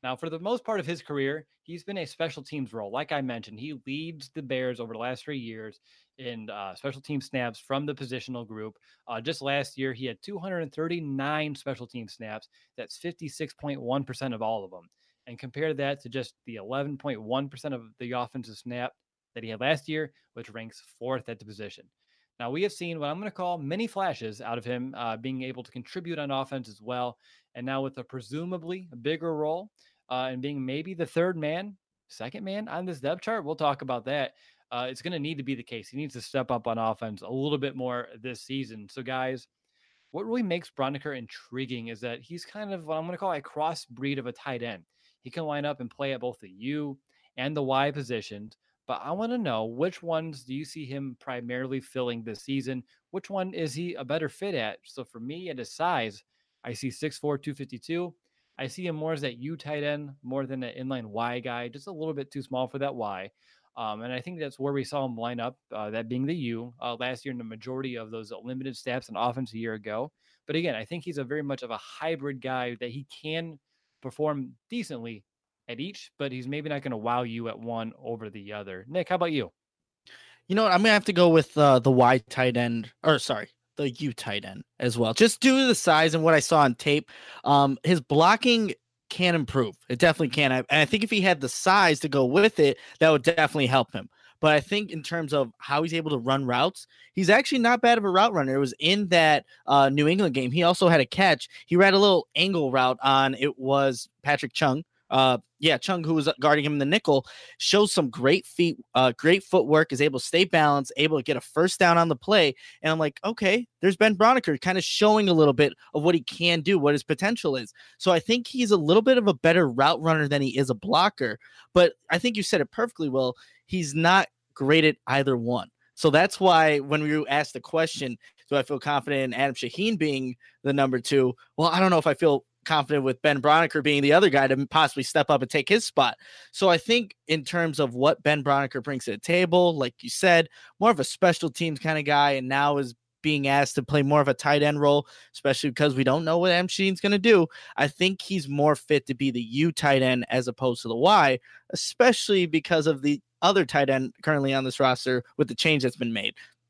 Now, for the most part of his career, he's been a special teams role. Like I mentioned, he leads the Bears over the last three years in uh, special team snaps from the positional group. Uh, just last year, he had two hundred thirty-nine special team snaps. That's fifty-six point one percent of all of them. And compare that to just the eleven point one percent of the offensive snap that he had last year, which ranks fourth at the position. Now, we have seen what I'm going to call many flashes out of him uh, being able to contribute on offense as well. And now with a presumably bigger role uh, and being maybe the third man, second man on this depth chart, we'll talk about that. Uh, it's going to need to be the case. He needs to step up on offense a little bit more this season. So, guys, what really makes Braunecker intriguing is that he's kind of what I'm going to call a crossbreed of a tight end. He can line up and play at both the U and the Y positions. But I want to know, which ones do you see him primarily filling this season? Which one is he a better fit at? So for me, at his size, I see six four, two fifty-two. I see him more as that U tight end, more than an inline Y guy, just a little bit too small for that Y. Um, and I think that's where we saw him line up, uh, that being the U uh, last year in the majority of those limited snaps in offense a year ago. But again, I think he's a very much of a hybrid guy that he can perform decently at each, but he's maybe not going to wow you at one over the other. Nick, how about you? You know what? I'm going to have to go with uh, the Y tight end, or sorry, the U tight end as well. Just due to the size and what I saw on tape, um, his blocking can improve. It definitely can. And I think if he had the size to go with it, that would definitely help him. But I think in terms of how he's able to run routes, he's actually not bad of a route runner. It was in that uh, New England game. He also had a catch. He ran a little angle route on, it was Patrick Chung. Uh, yeah, Chung, who was guarding him in the nickel, shows some great feet, uh, great footwork, is able to stay balanced, able to get a first down on the play. And I'm like, okay, there's Ben Braunecker kind of showing a little bit of what he can do, what his potential is. So I think he's a little bit of a better route runner than he is a blocker. But I think you said it perfectly well. He's not great at either one. So that's why when we asked the question, do I feel confident in Adam Shaheen being the number two? Well, I don't know if I feel confident with Ben Braunecker being the other guy to possibly step up and take his spot. So I think in terms of what Ben Braunecker brings to the table, like you said, more of a special teams kind of guy, and now is being asked to play more of a tight end role, especially because we don't know what Adam Shaheen's going to do. I think he's more fit to be the U tight end as opposed to the Y, especially because of the other tight end currently on this roster with the change that's been made.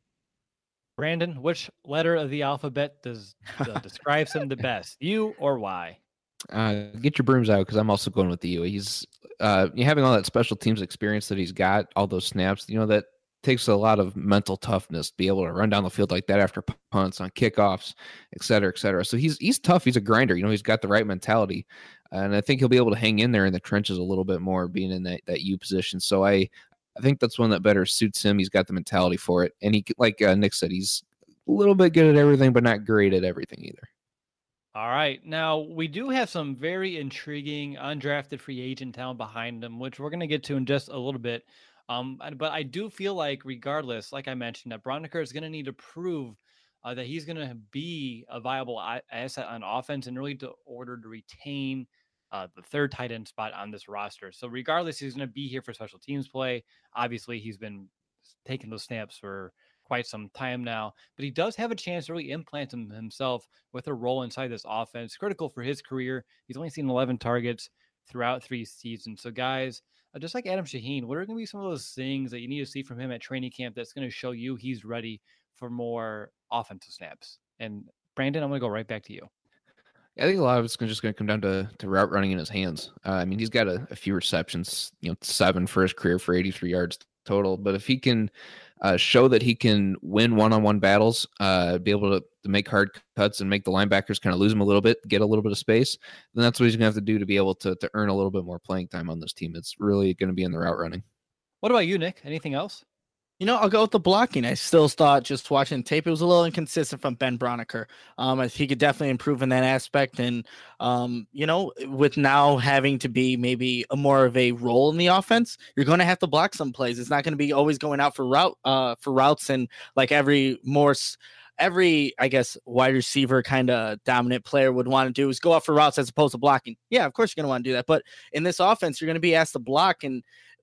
Brandon, which letter of the alphabet does uh, describes him the best, U or Y? Uh, get your brooms out, because I'm also going with the U. He's uh, having all that special teams experience that he's got, all those snaps. You know, that takes a lot of mental toughness to be able to run down the field like that after punts, on kickoffs, et cetera, et cetera. So he's he's tough. He's a grinder. You know, he's got the right mentality, and I think he'll be able to hang in there in the trenches a little bit more, being in that that U position. So I. I think that's one that better suits him. He's got the mentality for it. And he, like uh, Nick said, he's a little bit good at everything, but not great at everything either. All right. Now, we do have some very intriguing undrafted free agent talent behind him, which we're going to get to in just a little bit. Um, but I do feel like, regardless, like I mentioned, that Braunecker is going to need to prove uh, that he's going to be a viable asset on offense in really to order to retain Uh, the third tight end spot on this roster. So regardless, he's going to be here for special teams play. Obviously, he's been taking those snaps for quite some time now, but he does have a chance to really implant him himself with a role inside this offense. Critical for his career. He's only seen eleven targets throughout three seasons. So guys, uh, just like Adam Shaheen, what are going to be some of those things that you need to see from him at training camp that's going to show you he's ready for more offensive snaps? And Brandon, I'm going to go right back to you. I think a lot of it's just going to come down to, to route running in his hands. Uh, I mean, he's got a, a few receptions, you know, seven for his career for eighty-three yards total. But if he can uh, show that he can win one-on-one battles, uh, be able to, to make hard cuts and make the linebackers kind of lose him a little bit, get a little bit of space, then that's what he's going to have to do to be able to, to earn a little bit more playing time on this team. It's really going to be in the route running. What about you, Nick? Anything else? You know, I'll go with the blocking. I still thought, just watching tape, it was a little inconsistent from Ben Braunecker. Um, I think he could definitely improve in that aspect. And, um, you know, with now having to be maybe a more of a role in the offense, you're going to have to block some plays. It's not going to be always going out for route, uh, for routes. And like every more, every, I guess, wide receiver kind of dominant player would want to do is go out for routes as opposed to blocking. Yeah, of course you're going to want to do that. But in this offense, you're going to be asked to block. And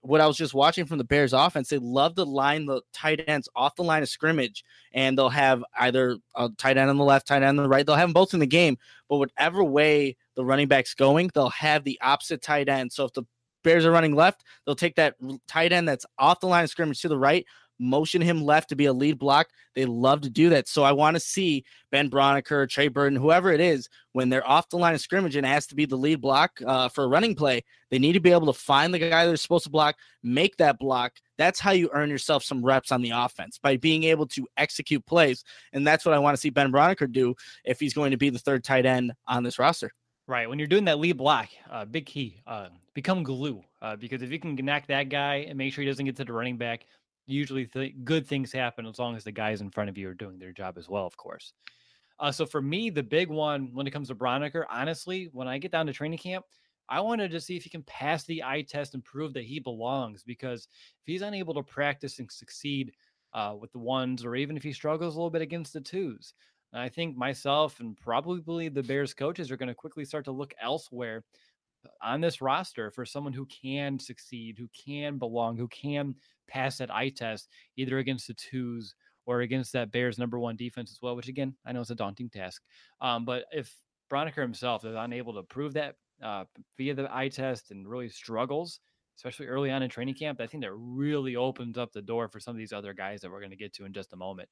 what I was just watching from the Bears offense, they love to line the tight ends off the line of scrimmage, and they'll have either a tight end on the left, tight end on the right. They'll have them both in the game, but whatever way the running back's going, they'll have the opposite tight end. So if the Bears are running left, they'll take that tight end that's off the line of scrimmage to the right, motion him left to be a lead block. They love to do that. So I want to see Ben Braunecker, Trey Burton, whoever it is, when they're off the line of scrimmage and it has to be the lead block uh, for a running play, they need to be able to find the guy they're supposed to block, make that block. That's how you earn yourself some reps on the offense, by being able to execute plays. And that's what I want to see Ben Braunecker do if he's going to be the third tight end on this roster. Right. When you're doing that lead block, uh, big key, uh, become glue. Uh, because if you can knock that guy and make sure he doesn't get to the running back, usually th- good things happen as long as the guys in front of you are doing their job as well, of course. Uh, so for me, the big one when it comes to Braunecker, honestly, when I get down to training camp, I wanted to see if he can pass the eye test and prove that he belongs, because if he's unable to practice and succeed uh, with the ones, or even if he struggles a little bit against the twos, I think myself and probably the Bears coaches are going to quickly start to look elsewhere on this roster for someone who can succeed, who can belong, who can pass that eye test, either against the twos or against that Bears number one defense as well, which again, I know it's a daunting task. Um, but if Braunecker himself is unable to prove that uh, via the eye test and really struggles, especially early on in training camp, I think that really opens up the door for some of these other guys that we're going to get to in just a moment.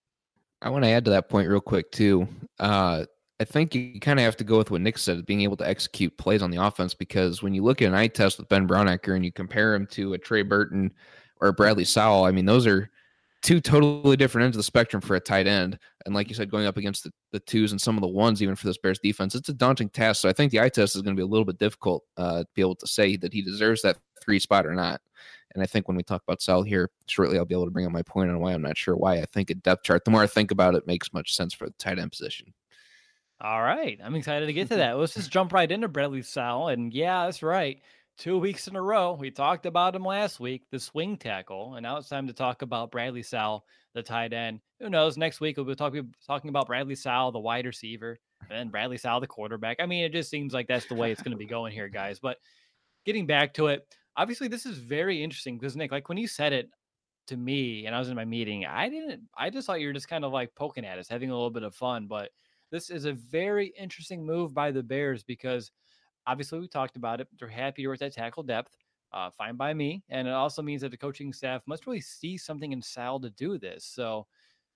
I want to add to that point real quick too. Uh, I think you kind of have to go with what Nick said, being able to execute plays on the offense, because when you look at an eye test with Ben Braunecker and you compare him to a Trey Burton or a Bradley Sowell, I mean, those are two totally different ends of the spectrum for a tight end. And like you said, going up against the, the twos and some of the ones, even for this Bears defense, it's a daunting task. So I think the eye test is going to be a little bit difficult uh, to be able to say that he deserves that three spot or not. And I think when we talk about Sowell here shortly, I'll be able to bring up my point on why I'm not sure why I think a depth chart, the more I think about it, makes much sense for the tight end position. All right. I'm excited to get to that. Let's just jump right into Bradley Sowell. And yeah, that's right. Two weeks in a row. We talked about him last week, the swing tackle. And now it's time to talk about Bradley Sowell, the tight end. Who knows? Next week we'll be talking, talking about Bradley Sowell, the wide receiver, and then Bradley Sowell, the quarterback. I mean, it just seems like that's the way it's going to be going here, guys. But getting back to it, obviously this is very interesting because, Nick, like when you said it to me and I was in my meeting, I didn't, I just thought you were just kind of like poking at us, having a little bit of fun. But this is a very interesting move by the Bears because obviously we talked about it. They're happy with that tackle depth. Uh, fine by me. And it also means that the coaching staff must really see something in Sal to do this. So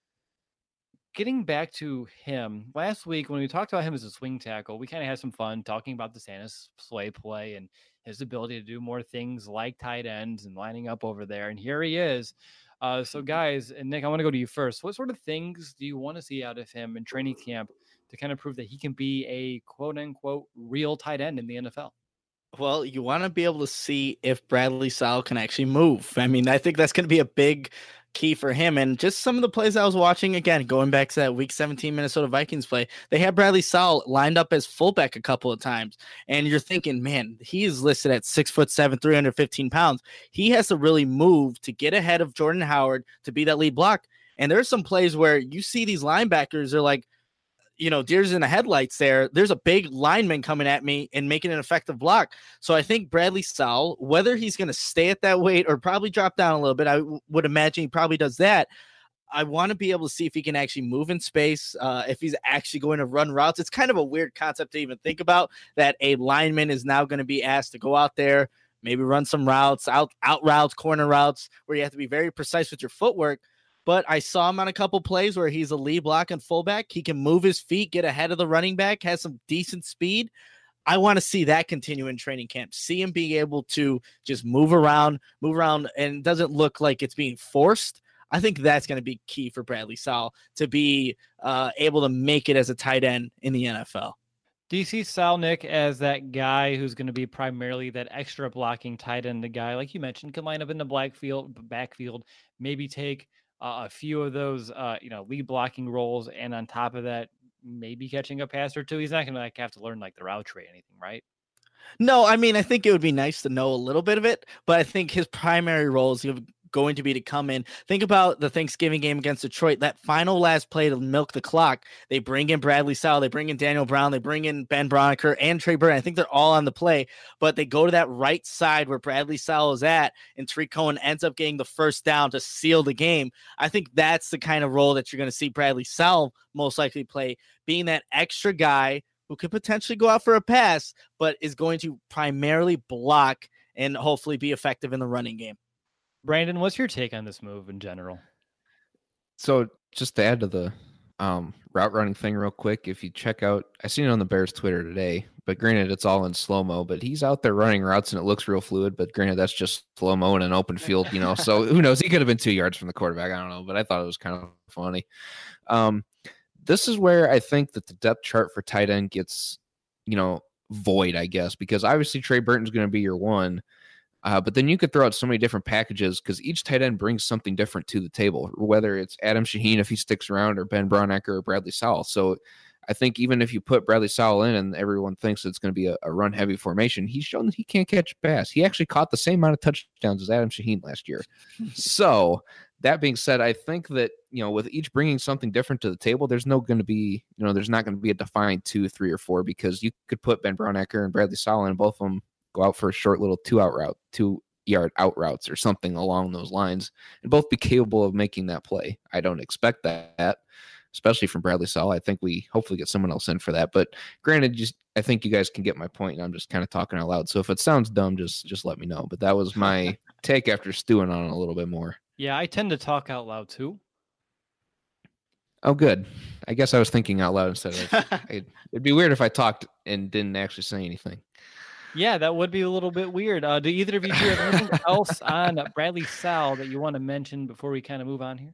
getting back to him, last week when we talked about him as a swing tackle, we kind of had some fun talking about the Santa Slay play and his ability to do more things like tight ends and lining up over there. And here he is. Uh, so guys, and Nick, I want to go to you first. What sort of things do you want to see out of him in training camp to kind of prove that he can be a quote unquote real tight end in the N F L? Well, you want to be able to see if Bradley Sowell can actually move. I mean, I think that's going to be a big key for him. And just some of the plays I was watching, again, going back to that week seventeen Minnesota Vikings play, they had Bradley Sowell lined up as fullback a couple of times. And you're thinking, man, he is listed at six foot seven, three hundred fifteen pounds. He has to really move to get ahead of Jordan Howard to be that lead block. And there's some plays where you see these linebackers are like, you know, deers in the headlights there. There's a big lineman coming at me and making an effective block. So I think Bradley Sowell, whether he's going to stay at that weight or probably drop down a little bit, I w- would imagine he probably does that. I want to be able to see if he can actually move in space, uh, if he's actually going to run routes. It's kind of a weird concept to even think about, that a lineman is now going to be asked to go out there, maybe run some routes, out, out routes, corner routes, where you have to be very precise with your footwork. But I saw him on a couple plays where he's a lead block and fullback. He can move his feet, get ahead of the running back, has some decent speed. I want to see that continue in training camp. See him being able to just move around, move around, and doesn't look like it's being forced. I think that's going to be key for Bradley Sowell to be uh, able to make it as a tight end in the N F L. Do you see Sal, Nick, as that guy who's going to be primarily that extra blocking tight end, the guy, like you mentioned, can line up in the black field, backfield, maybe take Uh, a few of those, uh, you know, lead blocking roles, and on top of that, maybe catching a pass or two? He's not going to like have to learn like the route tree or anything, right? No, I mean, I think it would be nice to know a little bit of it, but I think his primary role is going to be to come in. Think about the Thanksgiving game against Detroit. That final last play to milk the clock. They bring in Bradley Sowell. They bring in Daniel Brown. They bring in Ben Broniker and Trey Burton. I think they're all on the play, but they go to that right side where Bradley Sowell is at, and Tariq Cohen ends up getting the first down to seal the game. I think that's the kind of role that you're going to see Bradley Sowell most likely play, being that extra guy who could potentially go out for a pass, but is going to primarily block and hopefully be effective in the running game. Brandon, what's your take on this move in general? So just to add to the um, route running thing real quick, if you check out, I seen it on the Bears Twitter today, but granted it's all in slow-mo, but he's out there running routes and it looks real fluid, but granted that's just slow-mo in an open field, you know, so who knows, he could have been two yards from the quarterback. I don't know, but I thought it was kind of funny. Um, this is where I think that the depth chart for tight end gets, you know, void, I guess, because obviously Trey Burton's going to be your one. Uh, but then you could throw out so many different packages because each tight end brings something different to the table, whether it's Adam Shaheen if he sticks around or Ben Braunecker or Bradley Sowell. So I think even if you put Bradley Sowell in and everyone thinks it's going to be a, a run-heavy formation, he's shown that he can't catch a pass. He actually caught the same amount of touchdowns as Adam Shaheen last year. So that being said, I think that, you know, with each bringing something different to the table, there's no going to be, you know, there's not going to be a defined two, three, or four because you could put Ben Braunecker and Bradley Sowell in, both of them go out for a short little two out route, two yard out routes or something along those lines, and both be capable of making that play. I don't expect that, especially from Bradley Sowell. I think we hopefully get someone else in for that. But granted, just I think you guys can get my point, and I'm just kind of talking out loud. So if it sounds dumb, just just let me know. But that was my take after stewing on it a little bit more. Yeah, I tend to talk out loud too. Oh, good. I guess I was thinking out loud instead of. I, it'd be weird if I talked and didn't actually say anything. Yeah, that would be a little bit weird. Uh, do either of you have anything else on Bradley Sowell that you want to mention before we kind of move on here?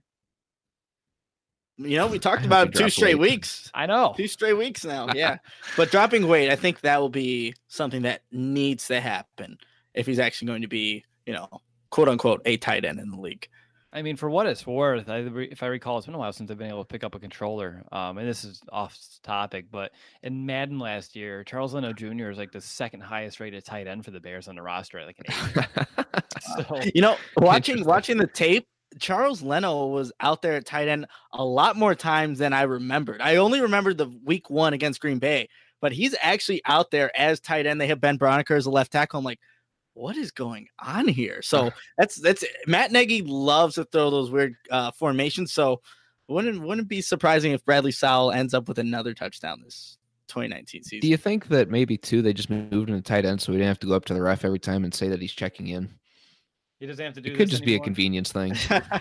You know, we talked about two straight weight. weeks. I know. Two straight weeks now, yeah. But dropping weight, I think that will be something that needs to happen if he's actually going to be, you know, quote unquote, a tight end in the league. I mean, for what it's worth, I, if I recall, it's been a while since I've been able to pick up a controller. Um, and this is off topic, but in Madden last year, Charles Leno Junior is like the second highest rated tight end for the Bears on the roster at like an eight. So, you know, watching watching the tape, Charles Leno was out there at tight end a lot more times than I remembered. I only remembered the week one against Green Bay, but he's actually out there as tight end. They have Ben Broniker as a left tackle. I'm like, what is going on here? So that's that's Matt Nagy loves to throw those weird uh, formations. So wouldn't wouldn't be surprising if Bradley Sowell ends up with another touchdown this twenty nineteen season. Do you think that maybe too they just moved him to tight end so we didn't have to go up to the ref every time and say that he's checking in? He doesn't have to do. It could this just anymore. be a convenience thing.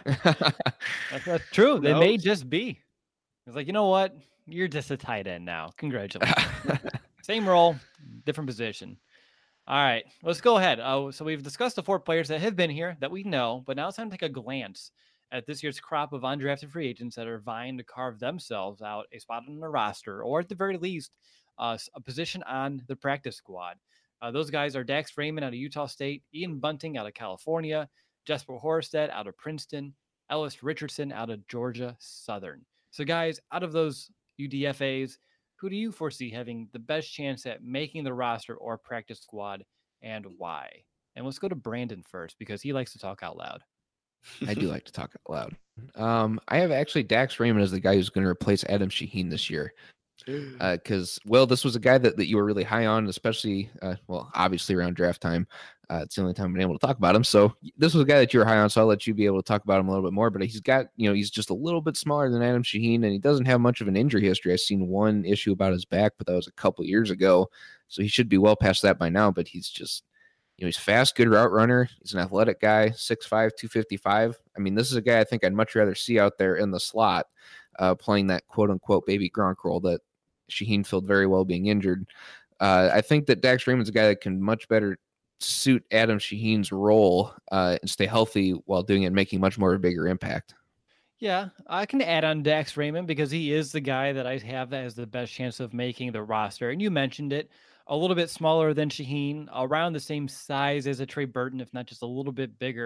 that's, that's true. They No. may just be. It's like, you know what? You're just a tight end now. Congratulations. Same role, different position. All right, let's go ahead. Uh, so we've discussed the four players that have been here that we know, but now it's time to take a glance at this year's crop of undrafted free agents that are vying to carve themselves out a spot on the roster, or at the very least, uh, a position on the practice squad. Uh, those guys are Dax Raymond out of Utah State, Ian Bunting out of California, Jesper Horsted out of Princeton, Ellis Richardson out of Georgia Southern. So guys, out of those U D F As, who do you foresee having the best chance at making the roster or practice squad, and why? And let's go to Brandon first because he likes to talk out loud. I do like to talk out loud. Um, I have actually Dax Raymond as the guy who's going to replace Adam Shaheen this year. Because, uh, well, this was a guy that, that you were really high on, especially, uh, well, obviously around draft time. Uh, it's the only time I've been able to talk about him. So this was a guy that you were high on, so I'll let you be able to talk about him a little bit more. But he's got, you know, he's just a little bit smaller than Adam Shaheen, and he doesn't have much of an injury history. I've seen one issue about his back, but that was a couple years ago. So he should be well past that by now, but he's just, you know, he's fast, good route runner. He's an athletic guy, six five, two fifty-five. I mean, this is a guy I think I'd much rather see out there in the slot uh, playing that quote-unquote baby Gronk role that Shaheen filled very well being injured. Uh, I think that Dax Raymond's a guy that can much better suit Adam Shaheen's role uh, and stay healthy while doing it and making much more of a bigger impact. Yeah, I can add on Dax Raymond because he is the guy that I have that has the best chance of making the roster. And you mentioned it, a little bit smaller than Shaheen, around the same size as a Trey Burton, if not just a little bit bigger.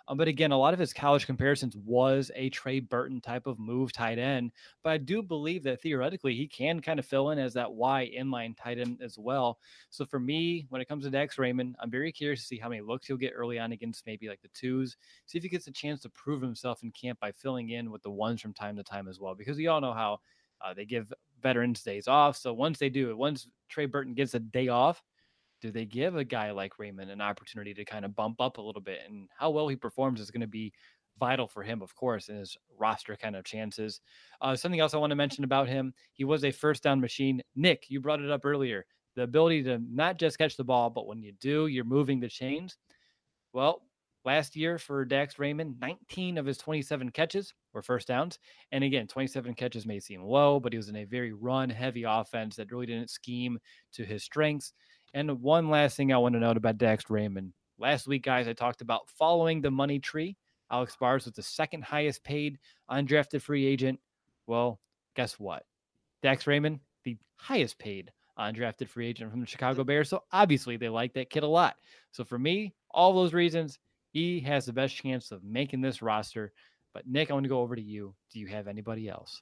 Um, but again, a lot of his college comparisons was a Trey Burton type of move tight end. But I do believe that theoretically he can kind of fill in as that Y inline tight end as well. So for me, when it comes to Dax Raymond, I'm very curious to see how many looks he'll get early on against maybe like the twos. See if he gets a chance to prove himself in camp by filling in with the ones from time to time as well. Because we all know how uh, they give veterans days off. So once they do it, once Trey Burton gets a day off, do they give a guy like Raymond an opportunity to kind of bump up a little bit? And how well he performs is going to be vital for him, of course, in his roster kind of chances. Uh, something else I want to mention about him, he was a first down machine. Nick, you brought it up earlier. The ability to not just catch the ball, but when you do, you're moving the chains. Well, last year for Dax Raymond, nineteen of his twenty-seven catches were first downs. And again, twenty-seven catches may seem low, but he was in a very run-heavy offense that really didn't scheme to his strengths. And one last thing I want to note about Dax Raymond. Last week, guys, I talked about following the money tree. Alex Bars was the second highest paid undrafted free agent. Well, guess what? Dax Raymond, the highest paid undrafted free agent from the Chicago Bears. So obviously they like that kid a lot. So for me, all those reasons, he has the best chance of making this roster. But Nick, I want to go over to you. Do you have anybody else?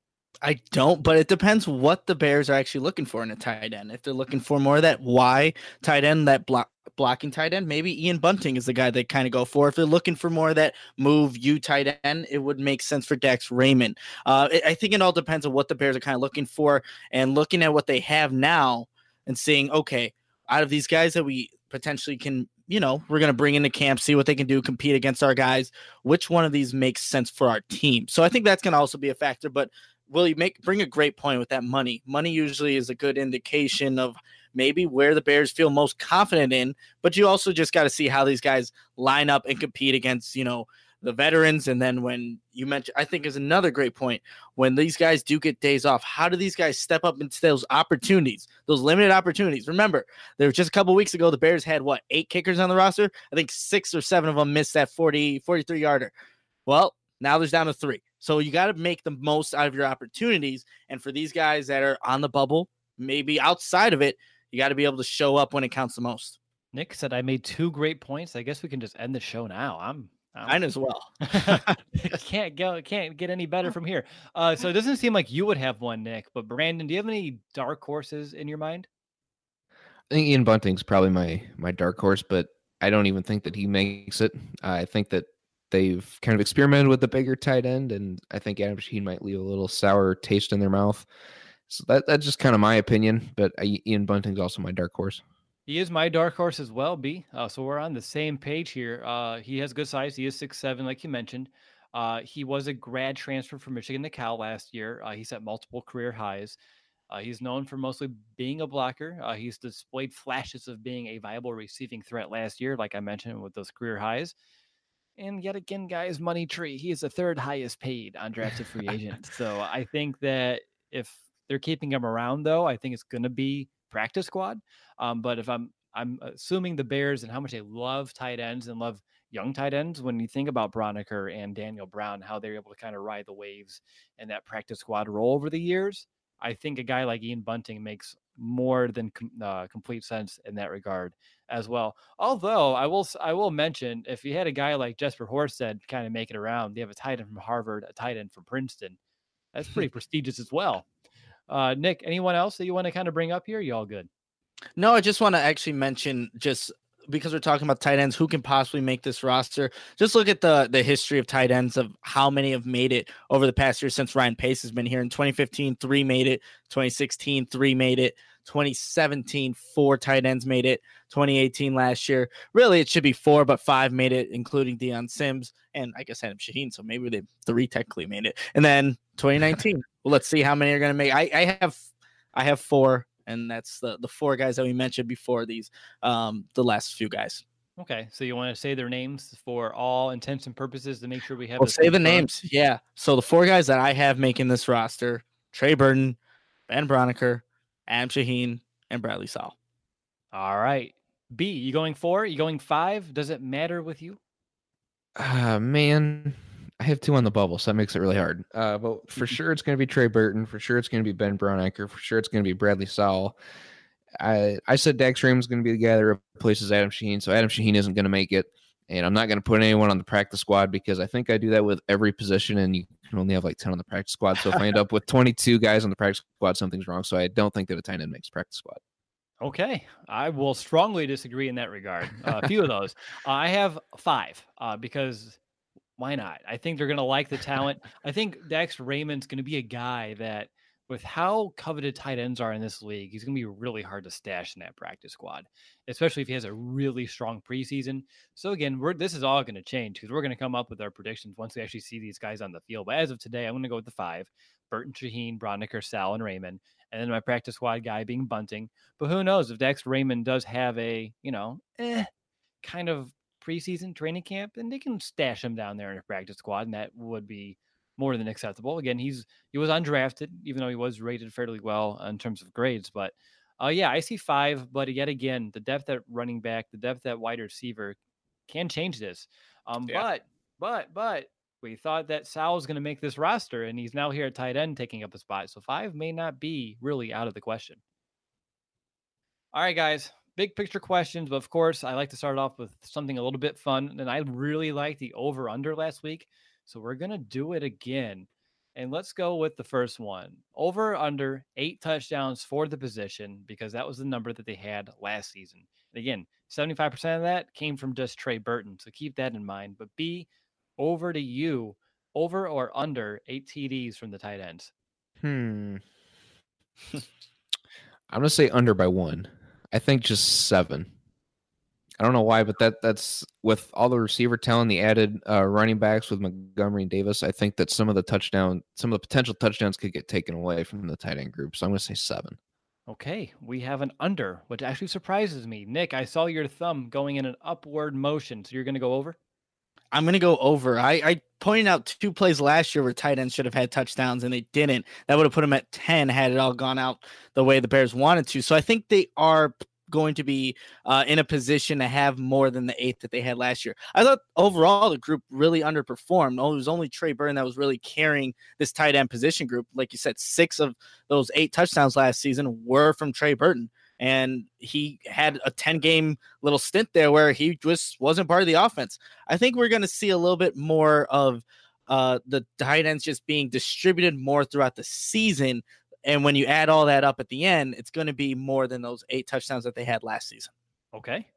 I don't, but it depends what the Bears are actually looking for in a tight end. If they're looking for more of that Y tight end, that block blocking tight end, maybe Ian Bunting is the guy they kind of go for. If they're looking for more of that move U tight end, it would make sense for Dax Raymond. Uh, it, I think it all depends on what the Bears are kind of looking for and looking at what they have now and seeing, okay, out of these guys that we potentially can, you know, we're going to bring into camp, see what they can do, compete against our guys. Which one of these makes sense for our team? So I think that's going to also be a factor, but Will, you make bring a great point with that money. Money usually is a good indication of maybe where the Bears feel most confident in, but you also just got to see how these guys line up and compete against, you know, the veterans. And then when you mentioned, I think is another great point, when these guys do get days off, how do these guys step up into those opportunities, those limited opportunities? Remember, there was just a couple of weeks ago, the Bears had what, eight kickers on the roster? I think six or seven of them missed that forty, forty-three yarder. Well, now there's down to three. So you got to make the most out of your opportunities. And for these guys that are on the bubble, maybe outside of it, you got to be able to show up when it counts the most. Nick said I made two great points. I guess we can just end the show now. I'm Mine as well. can't go can't get any better from here. Uh, so it doesn't seem like you would have one, Nick, but Brandon, do you have any dark horses in your mind? I think Ian Bunting's probably my my dark horse, but I don't even think that he makes it. Uh, I think that they've kind of experimented with the bigger tight end, and I think Adam Shaheen might leave a little sour taste in their mouth. So that that's just kind of my opinion, but I, Ian Bunting's also my dark horse. He is my dark horse as well, B. Uh, so we're on the same page here. Uh, he has good size. He is six seven, like you mentioned. Uh, he was a grad transfer from Michigan to Cal last year. Uh, he set multiple career highs. Uh, he's known for mostly being a blocker. Uh, he's displayed flashes of being a viable receiving threat last year, like I mentioned, with those career highs. And yet again, guys, money tree. He is the third highest paid undrafted free agent. So I think that if they're keeping him around, though, I think it's going to be practice squad. Um, but if I'm I'm assuming the Bears and how much they love tight ends and love young tight ends, when you think about Broniker and Daniel Brown, how they're able to kind of ride the waves in that practice squad role over the years, I think a guy like Ian Bunting makes more than uh, complete sense in that regard as well. Although I will, I will mention, if you had a guy like Jesper Horsted kind of make it around, they have a tight end from Harvard, a tight end from Princeton. That's pretty prestigious as well. Uh, Nick, anyone else that you want to kind of bring up here? You all good? No, I just want to actually mention, just because we're talking about tight ends, who can possibly make this roster. Just look at the the history of tight ends, of how many have made it over the past year since Ryan Pace has been here. In twenty fifteen, three made it. twenty sixteen, three made it. twenty seventeen, four tight ends made it. twenty eighteen last year, really it should be four, but five made it, including Deion Sims and I guess Adam Shaheen. So maybe they three technically made it. And then twenty nineteen. Well, let's see how many are going to make. I, I have I have four. And that's the, the four guys that we mentioned before these, um, the last few guys. Okay, so you want to say their names for all intents and purposes to make sure we have. We'll say the names. Yeah. So the four guys that I have making this roster: Trey Burton, Ben Broniker, Adam Shaheen, and Bradley Sowell. All right. B, you going four? You going five? Does it matter with you? Uh, man, I have two on the bubble, so that makes it really hard. Uh, but for sure it's going to be Trey Burton. For sure it's going to be Ben Broniker. For sure it's going to be Bradley Sowell. I I said Dax Raymond's going to be the guy that replaces Adam Shaheen, so Adam Shaheen isn't going to make it. And I'm not going to put anyone on the practice squad because I think I do that with every position, and you can only have like ten on the practice squad. So if I end up with twenty-two guys on the practice squad, something's wrong. So I don't think that a tight end makes practice squad. Okay, I will strongly disagree in that regard. Uh, a few of those. Uh, I have five uh, because why not? I think they're going to like the talent. I think Dax Raymond's going to be a guy that, with how coveted tight ends are in this league, he's going to be really hard to stash in that practice squad, especially if he has a really strong preseason. So again, we're, this is all going to change because we're going to come up with our predictions once we actually see these guys on the field. But as of today, I'm going to go with the five: Burton, Shaheen, Broniker, Sal, and Raymond. And then my practice squad guy being Bunting. But who knows if Dax Raymond does have a, you know, eh, kind of preseason training camp, and they can stash him down there in a practice squad, and that would be more than acceptable. Again, he's he was undrafted, even though he was rated fairly well in terms of grades. But uh, yeah, I see five. But yet again, the depth at running back, the depth at wide receiver can change this. Um, yeah. But but but we thought that Sal was going to make this roster, and he's now here at tight end taking up a spot. So five may not be really out of the question. All right, guys. Big picture questions, but of course, I like to start off with something a little bit fun. And I really liked the over-under last week. So we're going to do it again. And let's go with the first one. Over under eight touchdowns for the position, because that was the number that they had last season. And again, seventy-five percent of that came from just Trey Burton. So keep that in mind. But B, over to you. Over or under eight T Ds from the tight ends? Hmm. I'm going to say under by one. I think just seven. I don't know why, but that that's with all the receiver talent, the added uh, running backs with Montgomery and Davis. I think that some of the touchdown, some of the potential touchdowns could get taken away from the tight end group. So I'm going to say seven. Okay, we have an under, which actually surprises me. Nick, I saw your thumb going in an upward motion, so you're going to go over? I'm going to go over. I, I pointed out two plays last year where tight ends should have had touchdowns, and they didn't. That would have put them at ten had it all gone out the way the Bears wanted to. So I think they are going to be uh, in a position to have more than the eight that they had last year. I thought overall the group really underperformed. Oh, it was only Trey Burton that was really carrying this tight end position group. Like you said, six of those eight touchdowns last season were from Trey Burton. And he had a ten-game little stint there where he just wasn't part of the offense. I think we're going to see a little bit more of uh, the tight ends just being distributed more throughout the season. And when you add all that up at the end, it's going to be more than those eight touchdowns that they had last season. Okay.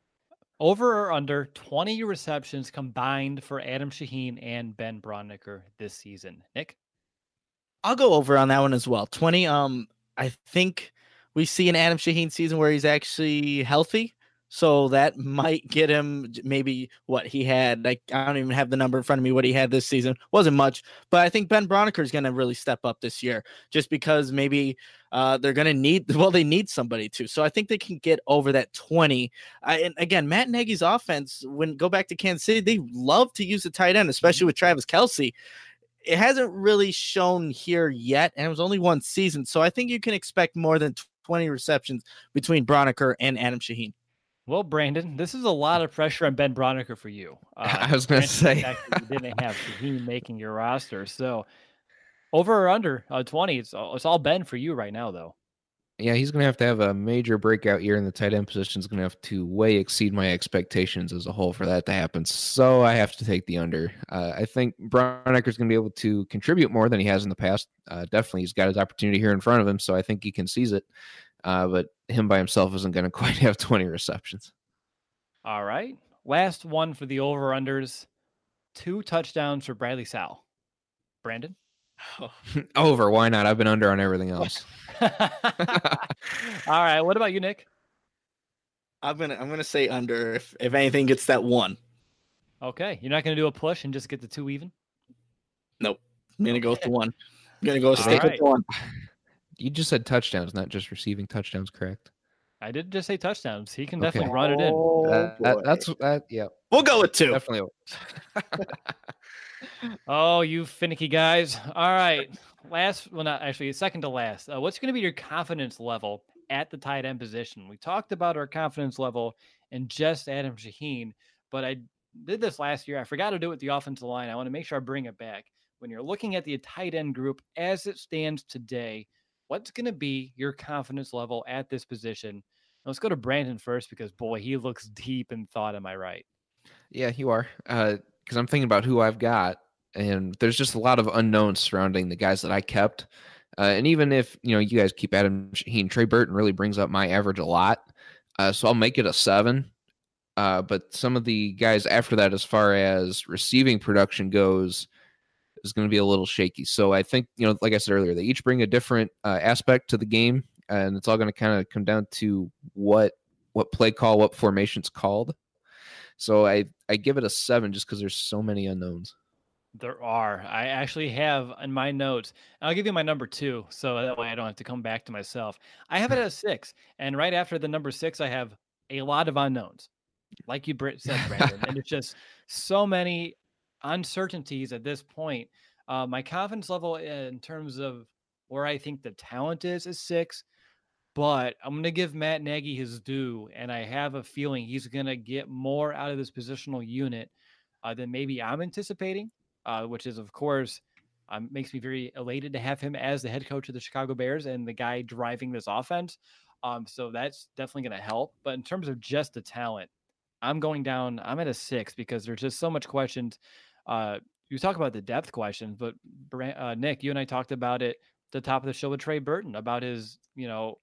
Over or under twenty receptions combined for Adam Shaheen and Ben Broniker this season? Nick? I'll go over on that one as well. twenty. Um, I think we see an Adam Shaheen season where he's actually healthy. So that might get him maybe what he had. Like, I don't even have the number in front of me, what he had this season. Wasn't much. But I think Ben Broniker is going to really step up this year just because maybe uh, they're going to need, well, they need somebody to. So I think they can get over that twenty. Uh, and again, Matt Nagy's offense, when go back to Kansas City, they love to use the tight end, especially with Travis Kelce. It hasn't really shown here yet, and it was only one season. So I think you can expect more than twenty receptions between Broniker and Adam Shaheen. Well, Brandon, this is a lot of pressure on Ben Broniker for you. Uh, I was going to say you didn't have Shaheen making your roster. So over or under uh, twenty, it's all, it's all Ben for you right now, though. Yeah, he's going to have to have a major breakout year in the tight end position. Is going to have to way exceed my expectations as a whole for that to happen. So I have to take the under. Uh, I think Broniker is going to be able to contribute more than he has in the past. Uh, definitely, he's got his opportunity here in front of him, so I think he can seize it. Uh, but him by himself isn't going to quite have twenty receptions. All right. Last one for the over-unders. Two touchdowns for Bradley Sowell. Brandon? Oh. Over. Why not? I've been under on everything else. All right. What about you, Nick? I'm gonna I'm gonna say under. If if anything gets that one. Okay. You're not gonna do a push and just get the two even? Nope. I'm gonna go with the one. I'm gonna go stick right. with the one. You just said touchdowns, not just receiving touchdowns, correct? I did just say touchdowns. He can definitely okay. run it in. Oh, that, that, that's that. Yeah, we'll go with two. Definitely. Oh, you finicky guys! All right, last. Well, not actually. Second to last. Uh, what's going to be your confidence level at the tight end position? We talked about our confidence level in just Adam Shaheen, but I did this last year. I forgot to do it with the offensive line. I want to make sure I bring it back. When you're looking at the tight end group as it stands today, what's going to be your confidence level at this position? Let's go to Brandon first because, boy, he looks deep in thought. Am I right? Yeah, you are. Uh, because I'm thinking about who I've got, and there's just a lot of unknowns surrounding the guys that I kept. Uh, and even if you know you guys keep Adam Shaheen, Trey Burton really brings up my average a lot. Uh, so I'll make it a seven. Uh, but some of the guys after that, as far as receiving production goes, is going to be a little shaky. So I think, you know, like I said earlier, they each bring a different uh, aspect to the game, and it's all going to kind of come down to what what play call, what formation's called. So I, I give it a seven just because there's so many unknowns. There are. I actually have in my notes, I'll give you my number two, so that way I don't have to come back to myself. I have it at a six, and right after the number six, I have a lot of unknowns. Like you said, Brandon, and it's just so many uncertainties at this point. Uh, my confidence level in terms of where I think the talent is is six, but I'm going to give Matt Nagy his due, and I have a feeling he's going to get more out of this positional unit uh, than maybe I'm anticipating, uh, which is, of course, um, makes me very elated to have him as the head coach of the Chicago Bears and the guy driving this offense. Um, so that's definitely going to help. But in terms of just the talent, I'm going down. I'm at a six because there's just so much questions. Uh, you talk about the depth questions, but uh, Nick, you and I talked about it at the top of the show with Trey Burton about his, you know,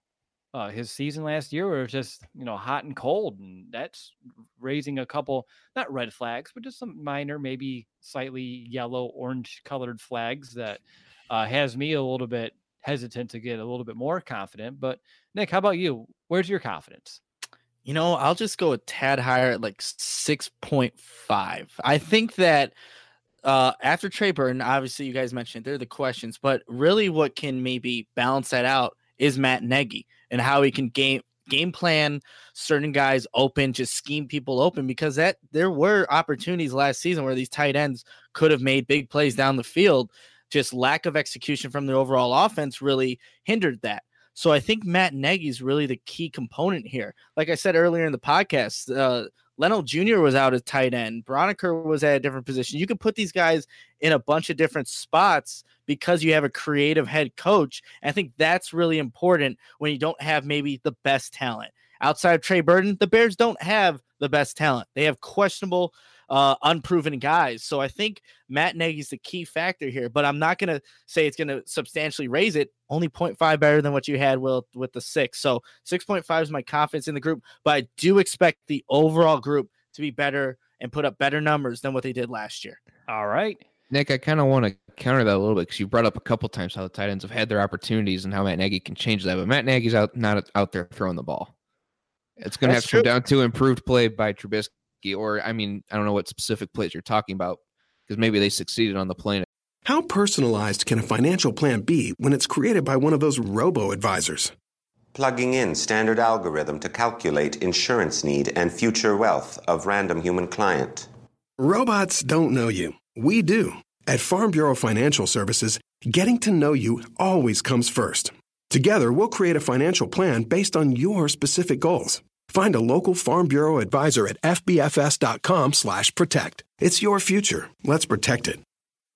uh, his season last year where it was just, you know, hot and cold. And that's raising a couple, not red flags, but just some minor, maybe slightly yellow, orange colored flags that uh, has me a little bit hesitant to get a little bit more confident. But Nick, how about you? Where's your confidence? You know, I'll just go a tad higher at like six point five. I think that uh, after Trey Burton, obviously you guys mentioned they're the questions, but really what can maybe balance that out is Matt Nagy and how he can game game plan certain guys open, just scheme people open, because that there were opportunities last season where these tight ends could have made big plays down the field. Just lack of execution from the overall offense really hindered that. So I think Matt Nagy is really the key component here. Like I said earlier in the podcast, uh, Leno Junior was out at tight end. Broniker was at a different position. You can put these guys in a bunch of different spots because you have a creative head coach. And I think that's really important when you don't have maybe the best talent. Outside of Trey Burton, the Bears don't have the best talent. They have questionable, uh, unproven guys. So I think Matt Nagy is the key factor here, but I'm not going to say it's going to substantially raise it. Only zero point five better than what you had with, with the six. So six point five is my confidence in the group, but I do expect the overall group to be better and put up better numbers than what they did last year. All right. Nick, I kind of want to counter that a little bit because you brought up a couple times how the tight ends have had their opportunities and how Matt Nagy can change that. But Matt Nagy's out not out there throwing the ball. It's going to have to come down to improved play by Trubisky, or, I mean, I don't know what specific plays you're talking about because maybe they succeeded on the play. How personalized can a financial plan be when it's created by one of those robo-advisors? Plugging in standard algorithm to calculate insurance need and future wealth of random human client. Robots don't know you. We do. At Farm Bureau Financial Services, getting to know you always comes first. Together, we'll create a financial plan based on your specific goals. Find a local Farm Bureau advisor at fbfs.com slash protect. It's your future. Let's protect it.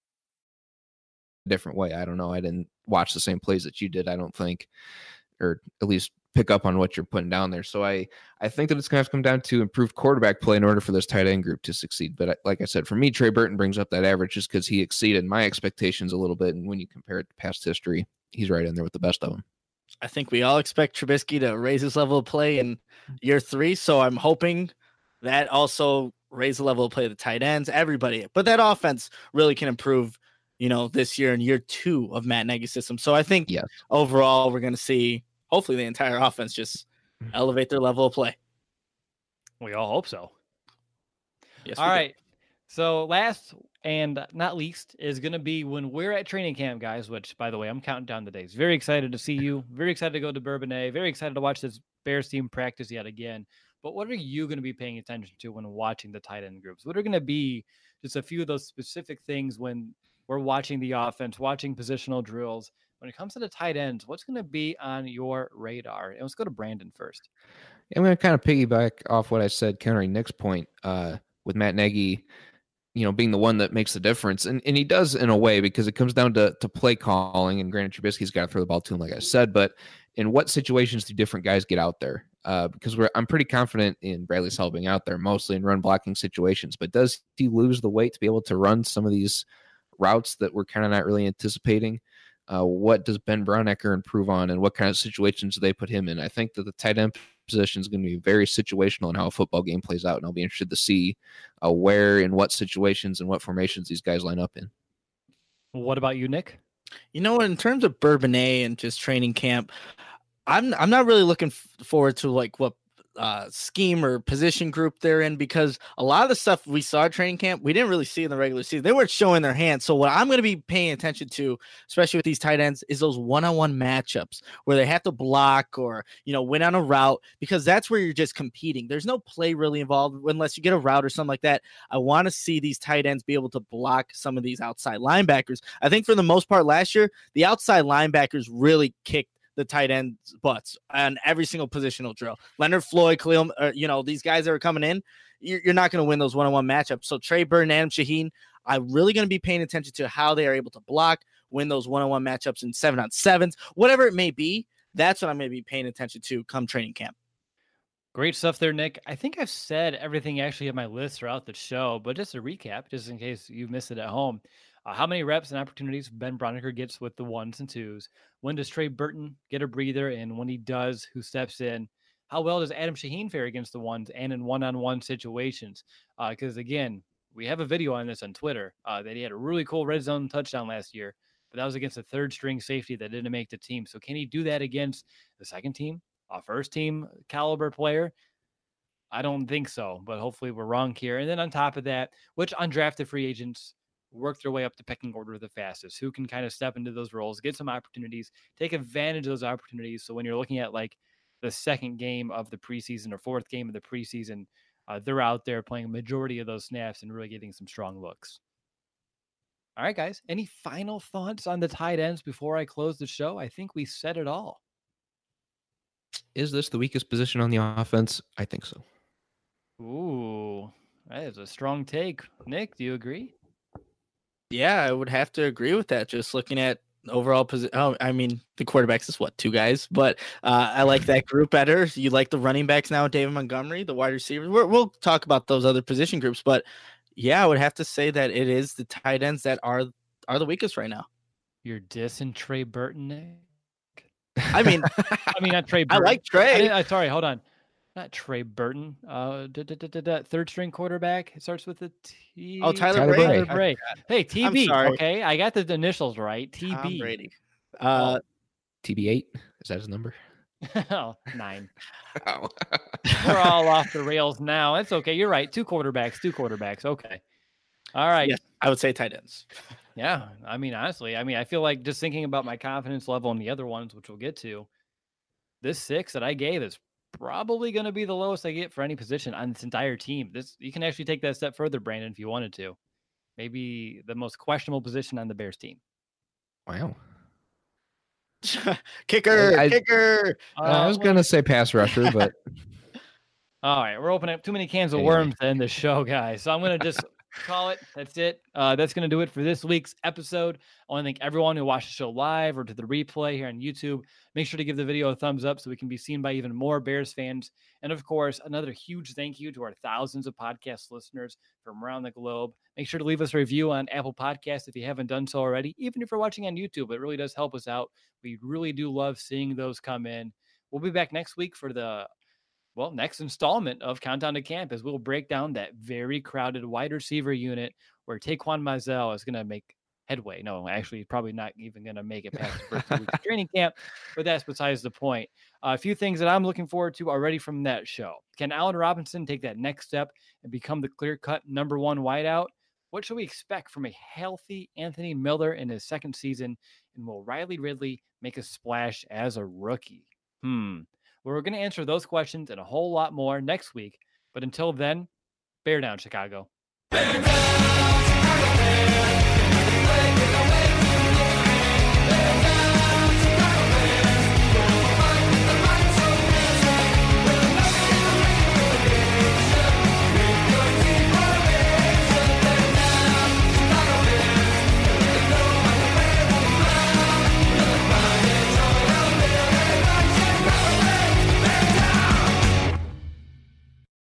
Different way. I don't know. I didn't watch the same plays that you did, I don't think, or at least pick up on what you're putting down there. So I, I think that it's going to have to come down to improved quarterback play in order for this tight end group to succeed. But like I said, for me, Trey Burton brings up that average just because he exceeded my expectations a little bit. And when you compare it to past history, he's right in there with the best of them. I think we all expect Trubisky to raise his level of play in year three. So I'm hoping that also raise the level of play of the tight ends, everybody. But that offense really can improve, you know, this year in year two of Matt Nagy's system. So I think yes. Overall, we're going to see hopefully the entire offense just elevate their level of play. We all hope so. Yes. All right. Do. So last and not least is going to be when we're at training camp, guys, which, by the way, I'm counting down the days. Very excited to see you. Very excited to go to Bourbonnais. Very excited to watch this Bears team practice yet again. But what are you going to be paying attention to when watching the tight end groups? What are going to be just a few of those specific things when we're watching the offense, watching positional drills? When it comes to the tight ends, what's going to be on your radar? And let's go to Brandon first. I'm going to kind of piggyback off what I said, countering Nick's point uh, with Matt Nagy, you know, being the one that makes the difference. And and he does in a way because it comes down to, to play calling. And granted, Trubisky's got to throw the ball to him, like I said. But in what situations do different guys get out there? uh, because we're I'm pretty confident in Bradley Sowell being out there mostly in run blocking situations. But does he lose the weight to be able to run some of these routes that we're kind of not really anticipating? Uh, what does Ben Braunecker improve on, and what kind of situations do they put him in? I think that the tight end position is going to be very situational in how a football game plays out, and I'll be interested to see uh, where and what situations and what formations these guys line up in. What about you, Nick? You know, in terms of Bourbonnais and just training camp, I'm I'm not really looking f- forward to like what uh, scheme or position group they're in, because a lot of the stuff we saw at training camp, we didn't really see in the regular season. They weren't showing their hands. So what I'm going to be paying attention to, especially with these tight ends, is those one-on-one matchups where they have to block or, you know, win on a route, because that's where you're just competing. There's no play really involved unless you get a route or something like that. I want to see these tight ends be able to block some of these outside linebackers. I think for the most part last year, the outside linebackers really kicked the tight ends butts on every single positional drill. Leonard Floyd, Khalil, uh, you know, these guys that are coming in, you're, you're not going to win those one-on-one matchups. So Trey Burton, Adam Shaheen, I'm really going to be paying attention to how they are able to block, win those one-on-one matchups in seven on sevens, whatever it may be. That's what I'm going to be paying attention to come training camp. Great stuff there, Nick. I think I've said everything actually on my list throughout the show, but just a recap, just in case you missed it at home. Uh, how many reps and opportunities Ben Braunecker gets with the ones and twos? When does Trey Burton get a breather? And when he does, who steps in? How well does Adam Shaheen fare against the ones and in one-on-one situations? Because, uh, again, we have a video on this on Twitter uh, that he had a really cool red zone touchdown last year, but that was against a third-string safety that didn't make the team. So can he do that against the second team, a first-team caliber player? I don't think so, but hopefully we're wrong here. And then on top of that, which undrafted free agents work their way up the pecking order the fastest, who can kind of step into those roles, get some opportunities, take advantage of those opportunities. So when you're looking at like the second game of the preseason or fourth game of the preseason, uh, they're out there playing a majority of those snaps and really getting some strong looks. All right, guys, any final thoughts on the tight ends before I close the show? I think we said it all. Is this the weakest position on the offense? I think so. Ooh, that is a strong take. Nick, do you agree? Yeah, I would have to agree with that. Just looking at overall position. Oh, I mean, the quarterbacks is what, two guys, but uh, I like that group better. You like the running backs now, David Montgomery, the wide receivers. We're, we'll talk about those other position groups, but yeah, I would have to say that it is the tight ends that are are the weakest right now. You're dissing Trey Burton, Nick? I mean, I mean, not Trey Burton. I like Trey. I, I, sorry, hold on. Not Trey Burton. Uh, da, da, da, da, da, third string quarterback. It starts with a T. Oh, Tyler, Tyler Bray. Bray. Tyler Bray. Hey, T B. I'm sorry. Okay, I got the initials right. T B. Tom Brady. Uh, T B eight, is that his number? oh, nine. Oh. We're all off the rails now. That's okay. You're right. Two quarterbacks. Two quarterbacks. Okay. All right. yes, I would say tight ends. Yeah. I mean, honestly, I mean, I feel like just thinking about my confidence level and the other ones, which we'll get to, this six that I gave is probably going to be the lowest I get for any position on this entire team. This you can actually take that a step further, Brandon, if you wanted to. Maybe the most questionable position on the Bears team. Wow. kicker, I- kicker. Uh, I was well, going to say pass rusher, but all right, we're opening up too many cans of Anyway. worms to end the show, guys. So I'm going to just call it. That's it. Uh, that's going to do it for this week's episode. I want to thank everyone who watched the show live or to the replay here on YouTube. Make sure to give the video a thumbs up so we can be seen by even more Bears fans. And of course, another huge thank you to our thousands of podcast listeners from around the globe. Make sure to leave us a review on Apple Podcasts if you haven't done so already. Even if you're watching on YouTube, it really does help us out. We really do love seeing those come in. We'll be back next week for the Well, next installment of Countdown to Camp is we'll break down that very crowded wide receiver unit where Taquan Mizell is going to make headway. No, actually, probably not even going to make it past the first two weeks of training camp, but that's besides the point. Uh, a few things that I'm looking forward to already from that show. Can Allen Robinson take that next step and become the clear-cut number one wideout? What should we expect from a healthy Anthony Miller in his second season? And will Riley Ridley make a splash as a rookie? Hmm. Well, we're going to answer those questions and a whole lot more next week. But until then, bear down, Chicago. Bear down!